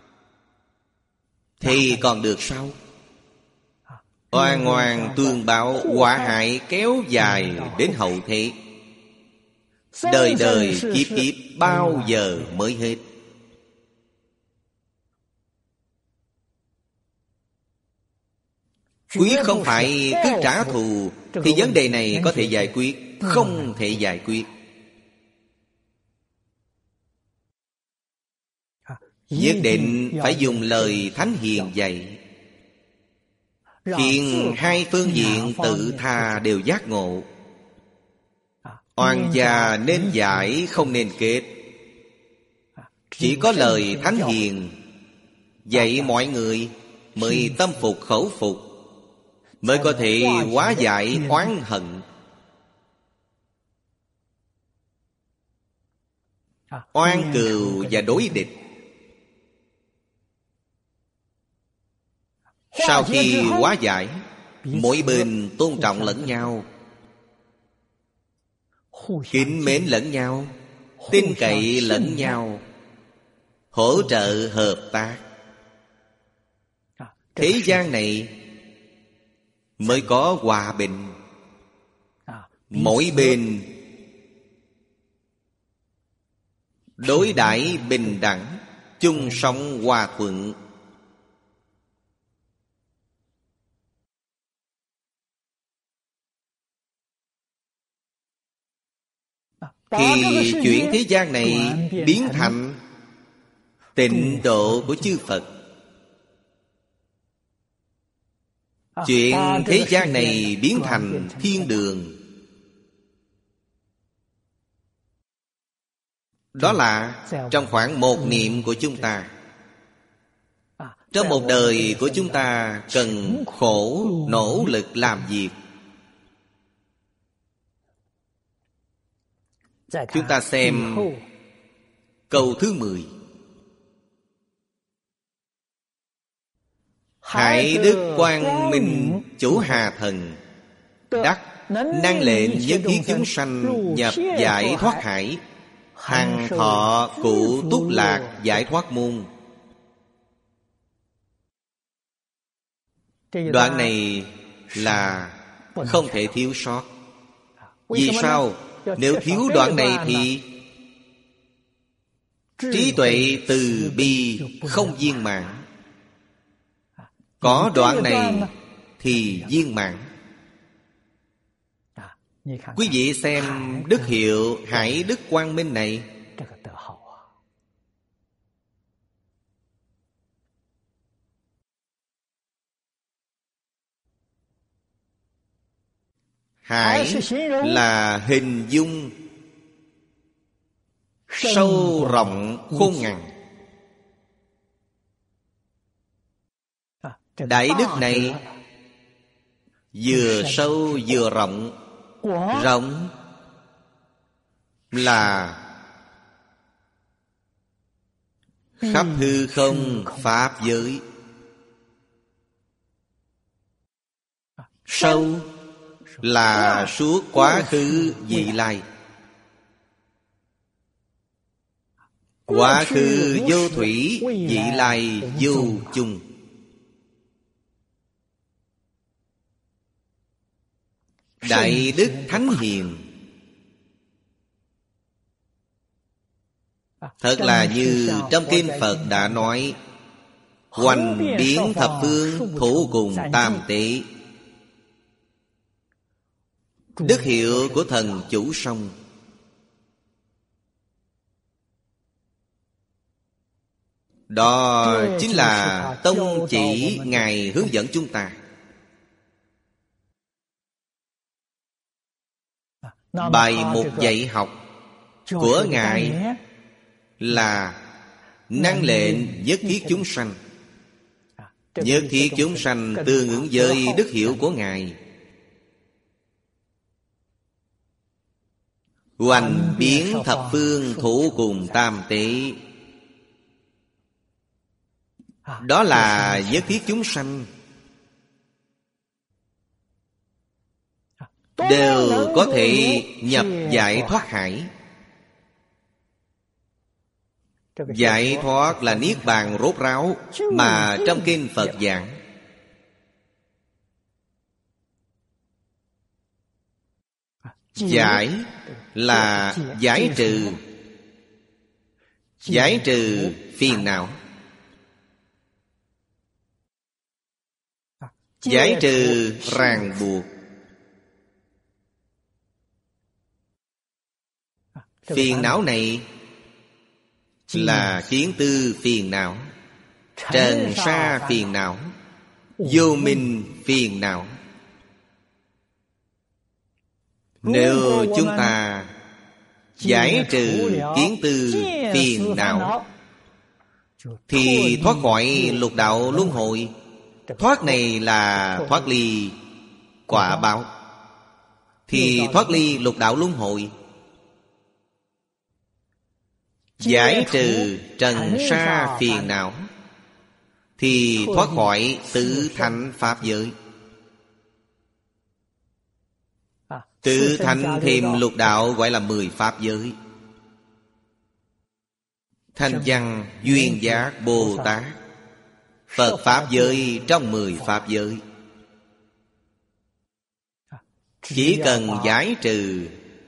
thì còn được sao? Oan oan tương báo, họa hại kéo dài đến hậu thế, đời đời kiếp kiếp bao giờ mới hết. Quyết không phải cứ trả thù thì vấn đề này có thể giải quyết. Không thể giải quyết. Nhất định phải dùng lời Thánh Hiền dạy, khiến hai phương diện tự tha đều giác ngộ. Oan gia nên giải, không nên kết. Chỉ có lời Thánh Hiền dạy mọi người mới tâm phục khẩu phục, mới có thể hóa giải oán hận. Oan cừu và đối địch, sau khi hóa giải, mỗi bên tôn trọng lẫn nhau, kính mến lẫn nhau, tin cậy lẫn nhau, hỗ trợ hợp tác. Thế gian này mới có hòa bình. Mỗi bên đối đãi bình đẳng, chung sống hòa thuận. Thì chuyện thế gian này biến thành tịnh độ của chư Phật. Chuyện thế gian này biến thành thiên đường. Đó là trong khoảng một niệm của chúng ta. Trong một đời của chúng ta cần khổ nỗ lực làm việc. Chúng ta xem câu thứ 10. Hải đức quang minh chủ Hà Thần, đắc năng lệnh nhất thiết chúng sanh nhập giải thoát hải, hằng thọ cụ túc lạc giải thoát môn. Đoạn này là không thể thiếu sót. Vì sao? Nếu thiếu đoạn này thì trí tuệ từ bi không viên mãn. Có đoạn này thì viên mãn. Quý vị xem đức hiệu Hải đức quang minh này. Hải là hình dung sâu rộng khôn ngàn. Đại đức này vừa sâu vừa rộng. Rộng là khắp hư không pháp giới. Sâu là suốt quá khứ vị lai. Quá khứ vô thủy, vị lai vô chung. Đại đức thánh hiền thật là như trong kinh Phật đã nói: hoành biến thập phương, thủ cùng tam tế. Đức hiệu của thần chủ sông. Đó chính là tông chỉ Ngài hướng dẫn chúng ta. Bài mục dạy học của Ngài là năng lệnh nhất thiết chúng sanh. Nhất thiết chúng sanh tương ứng với đức hiệu của Ngài. Hoành biến thập phương, thủ cùng tam tế. Đó là nhất thiết chúng sanh đều có thể nhập giải thoát hải. Giải thoát là niết bàn rốt ráo mà trong kinh Phật giảng. Giải là giải trừ. Giải trừ phiền não. Giải trừ ràng buộc. Phiền não này là kiến tư phiền não, trần sa phiền não, vô minh phiền não. Nếu chúng ta giải trừ kiến tư phiền não thì thoát khỏi lục đạo luân hồi. Thoát này là thoát ly quả báo, thì thoát ly lục đạo luân hồi. Giải trừ trần sa phiền não thì thoát khỏi tứ thánh pháp giới. Tứ thánh thêm lục đạo gọi là 10 pháp giới. Thanh văn duyên giác Bồ Tát, Phật pháp giới trong 10 pháp giới. Chỉ cần giải trừ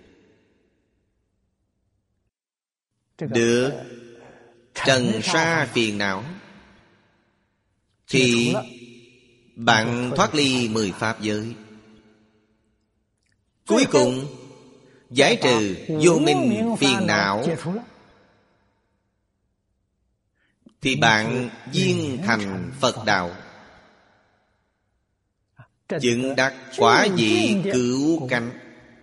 được trần sa phiền não thì bạn thoát ly 10 pháp giới. Cuối cùng giải trừ vô minh phiền não thì bạn viên thành Phật đạo. chứng đắc quả vị cứu cánh.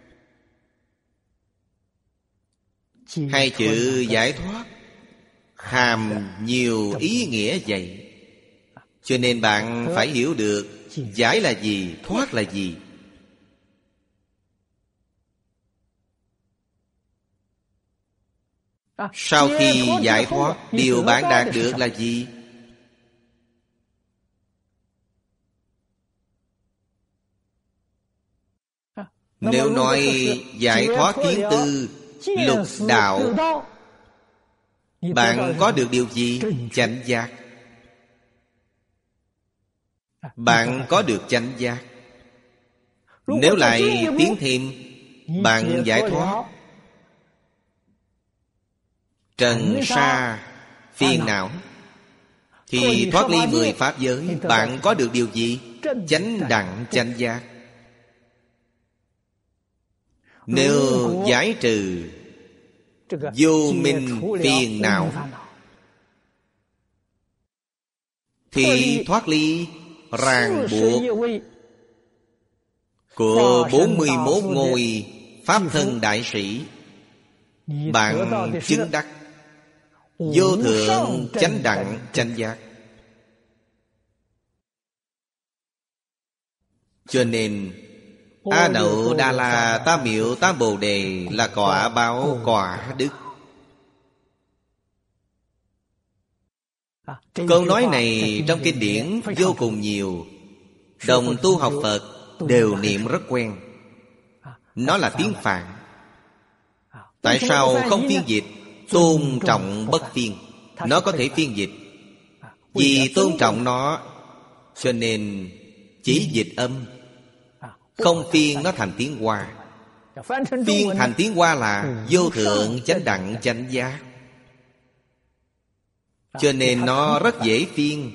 Hai chữ giải thoát hàm nhiều ý nghĩa vậy. Cho nên bạn phải hiểu được giải là gì, thoát là gì. Sau khi giải thoát, điều bạn đạt được là gì? Nếu nói giải thoát kiến tư, lục đạo, bạn có được điều gì? Chánh giác. Bạn có được chánh giác. Nếu lại tiến thêm, bạn giải thoát trần sa phiền não, thì thoát ly 10 pháp giới. Bạn có được điều gì? Chánh đẳng chánh giác. Nếu giải trừ vô minh phiền não, thì thoát ly ràng buộc của 41 ngôi Pháp thân đại sĩ. Bạn chứng đắc vô thượng chánh đẳng chánh giác. Cho nên A Nậu Đa La Tam Miệu Tam Bồ Đề là quả báo quả đức. Câu nói này trong kinh điển vô cùng nhiều. Đồng tu học Phật đều niệm rất quen. Nó là tiếng Phạn. Tại sao không phiên dịch? Tôn trọng bất phiên. Nó có thể phiên dịch. Vì tôn trọng nó, cho nên chỉ dịch âm, không phiên nó thành tiếng Hoa. Phiên thành tiếng Hoa là vô thượng chánh đẳng chánh giác. Cho nên nó rất dễ phiên,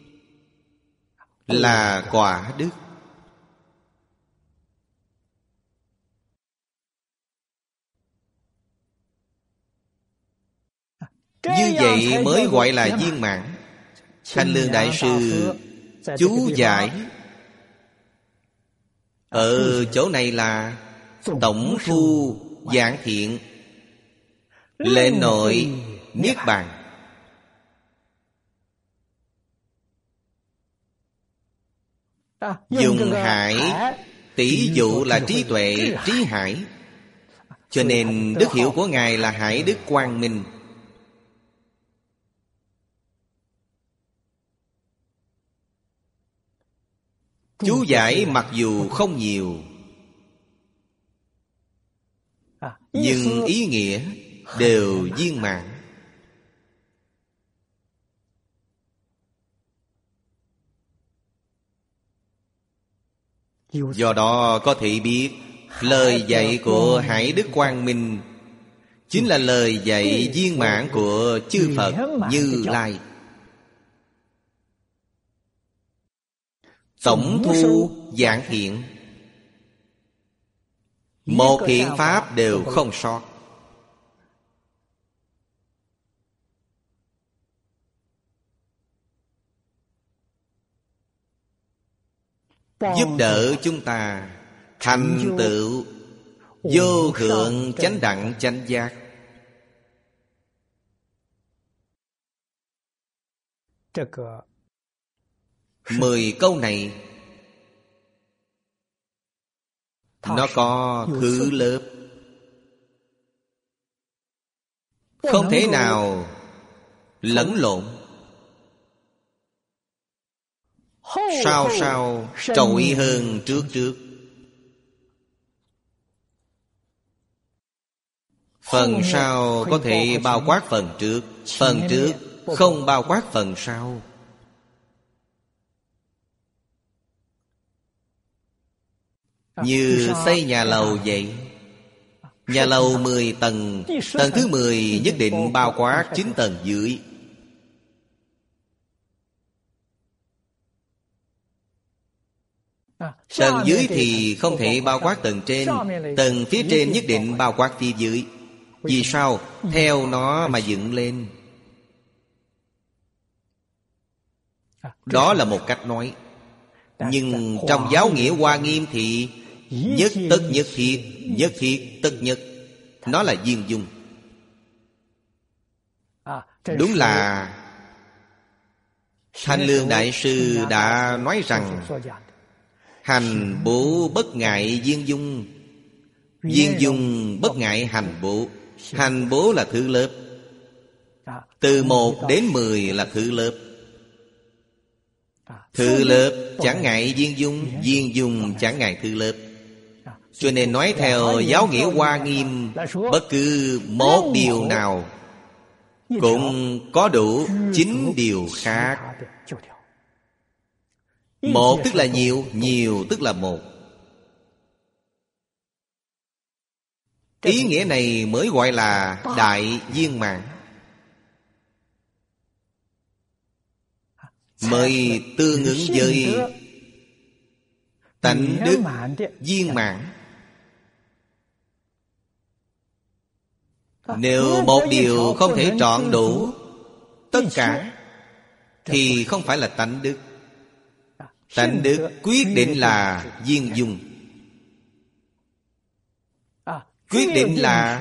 là quả đức. Như vậy mới gọi là viên mãn. Thanh Lương Đại Sư chú giải ở chỗ này là tổng thu giảng thiện, lệ nội niết bàn. Dùng hải tỷ dụ là trí tuệ, trí hải. Cho nên đức hiệu của Ngài là Hải Đức Quang Minh. Chú giải mặc dù không nhiều, nhưng ý nghĩa đều viên mãn. Do đó có thể biết lời dạy của Hải Đức Quang Minh chính là lời dạy viên mãn của chư Phật Như Lai. Tổng thu giảng thiện, một thiện pháp đều không sót. Giúp đỡ chúng ta thành tựu vô thượng chánh đẳng chánh giác. Mười câu này nó có thứ lớp, không thể nào lẫn lộn. Sau sau trội hơn trước trước. Phần sau có thể bao quát phần trước, phần trước không bao quát phần sau. Như xây nhà lầu vậy. Nhà lầu 10 tầng, tầng thứ 10 nhất định bao quát 9 tầng dưới. Tầng dưới thì không thể bao quát tầng trên. Tầng phía trên nhất định bao quát phía dưới. Vì sao? Theo nó mà dựng lên. Đó là một cách nói. Nhưng trong giáo nghĩa Hoa Nghiêm thì nhất tất nhất thiết, nhất thiết tất nhất. Nó là viên dung. Đúng là Thanh Lương Đại Sư đã nói rằng hành bố bất ngại viên dung, viên dung bất ngại hành bố. Hành bố là thứ lớp. Từ 1 đến 10 là thứ lớp. Thứ lớp chẳng ngại viên dung, viên dung chẳng ngại thứ lớp. Cho nên nói theo giáo nghĩa Hoa Nghiêm, bất cứ một điều nào cũng có đủ 9 điều khác. Một tức là nhiều, nhiều tức là một. Ý nghĩa này mới gọi là đại viên mãn, mới tương ứng với tánh đức viên mãn. Nếu một điều không thể trọn đủ tất cả thì không phải là tánh đức. Tánh đức quyết định là viên dung, quyết định là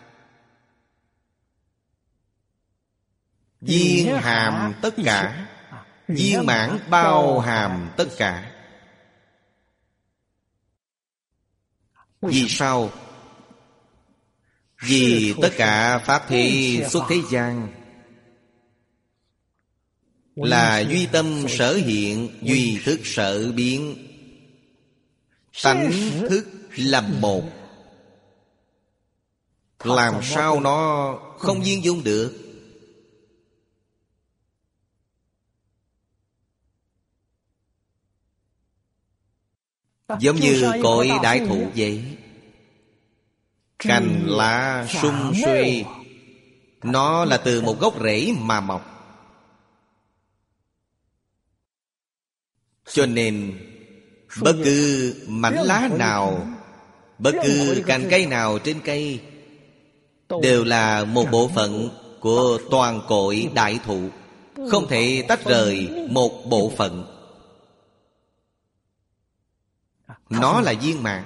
viên hàm tất cả, viên mãn bao hàm tất cả. Vì sao? Vì tất cả pháp thế xuất thế gian là duy tâm sở hiện, duy thức sở biến. Tánh thức là một, làm sao nó không viên dung được? Giống như cội đại thụ vậy, cành lá sum suy, nó là từ một gốc rễ mà mọc. Cho nên bất cứ mảnh lá nào, bất cứ cành cây nào trên cây đều là một bộ phận của toàn cội đại thụ, không thể tách rời một bộ phận. Nó là viên mãn.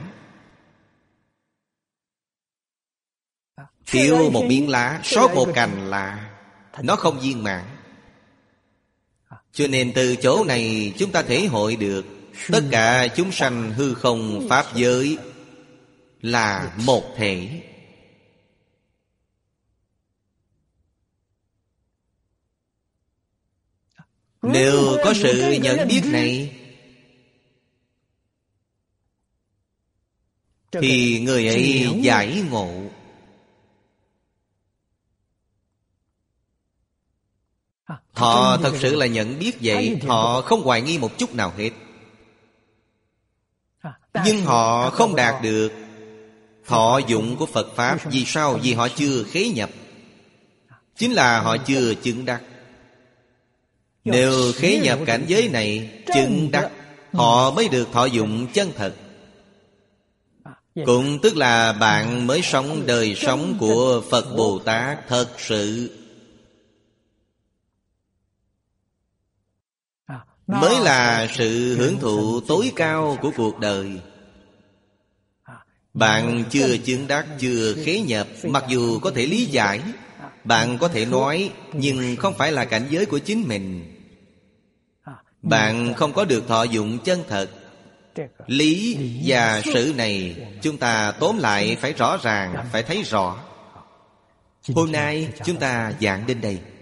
Thiếu một miếng lá, sót một cành lá, nó không viên mãn. Cho nên từ chỗ này chúng ta thể hội được tất cả chúng sanh hư không pháp giới là một thể. Nếu có sự nhận biết này thì người ấy giải ngộ. Họ thật sự là nhận biết vậy. Họ không hoài nghi một chút nào hết. Nhưng họ không đạt được thọ dụng của Phật Pháp. Vì sao? Vì họ chưa khế nhập. Chính là họ chưa chứng đắc. Nếu khế nhập cảnh giới này, chứng đắc, họ mới được thọ dụng chân thật. Cũng tức là bạn mới sống đời sống của Phật Bồ Tát thật sự, mới là sự hưởng thụ tối cao của cuộc đời. Bạn chưa chứng đắc, chưa khế nhập, mặc dù có thể lý giải, bạn có thể nói, nhưng không phải là cảnh giới của chính mình. Bạn không có được thọ dụng chân thật. Lý và sự này chúng ta tóm lại phải rõ ràng, phải thấy rõ. Hôm nay chúng ta giảng đến đây.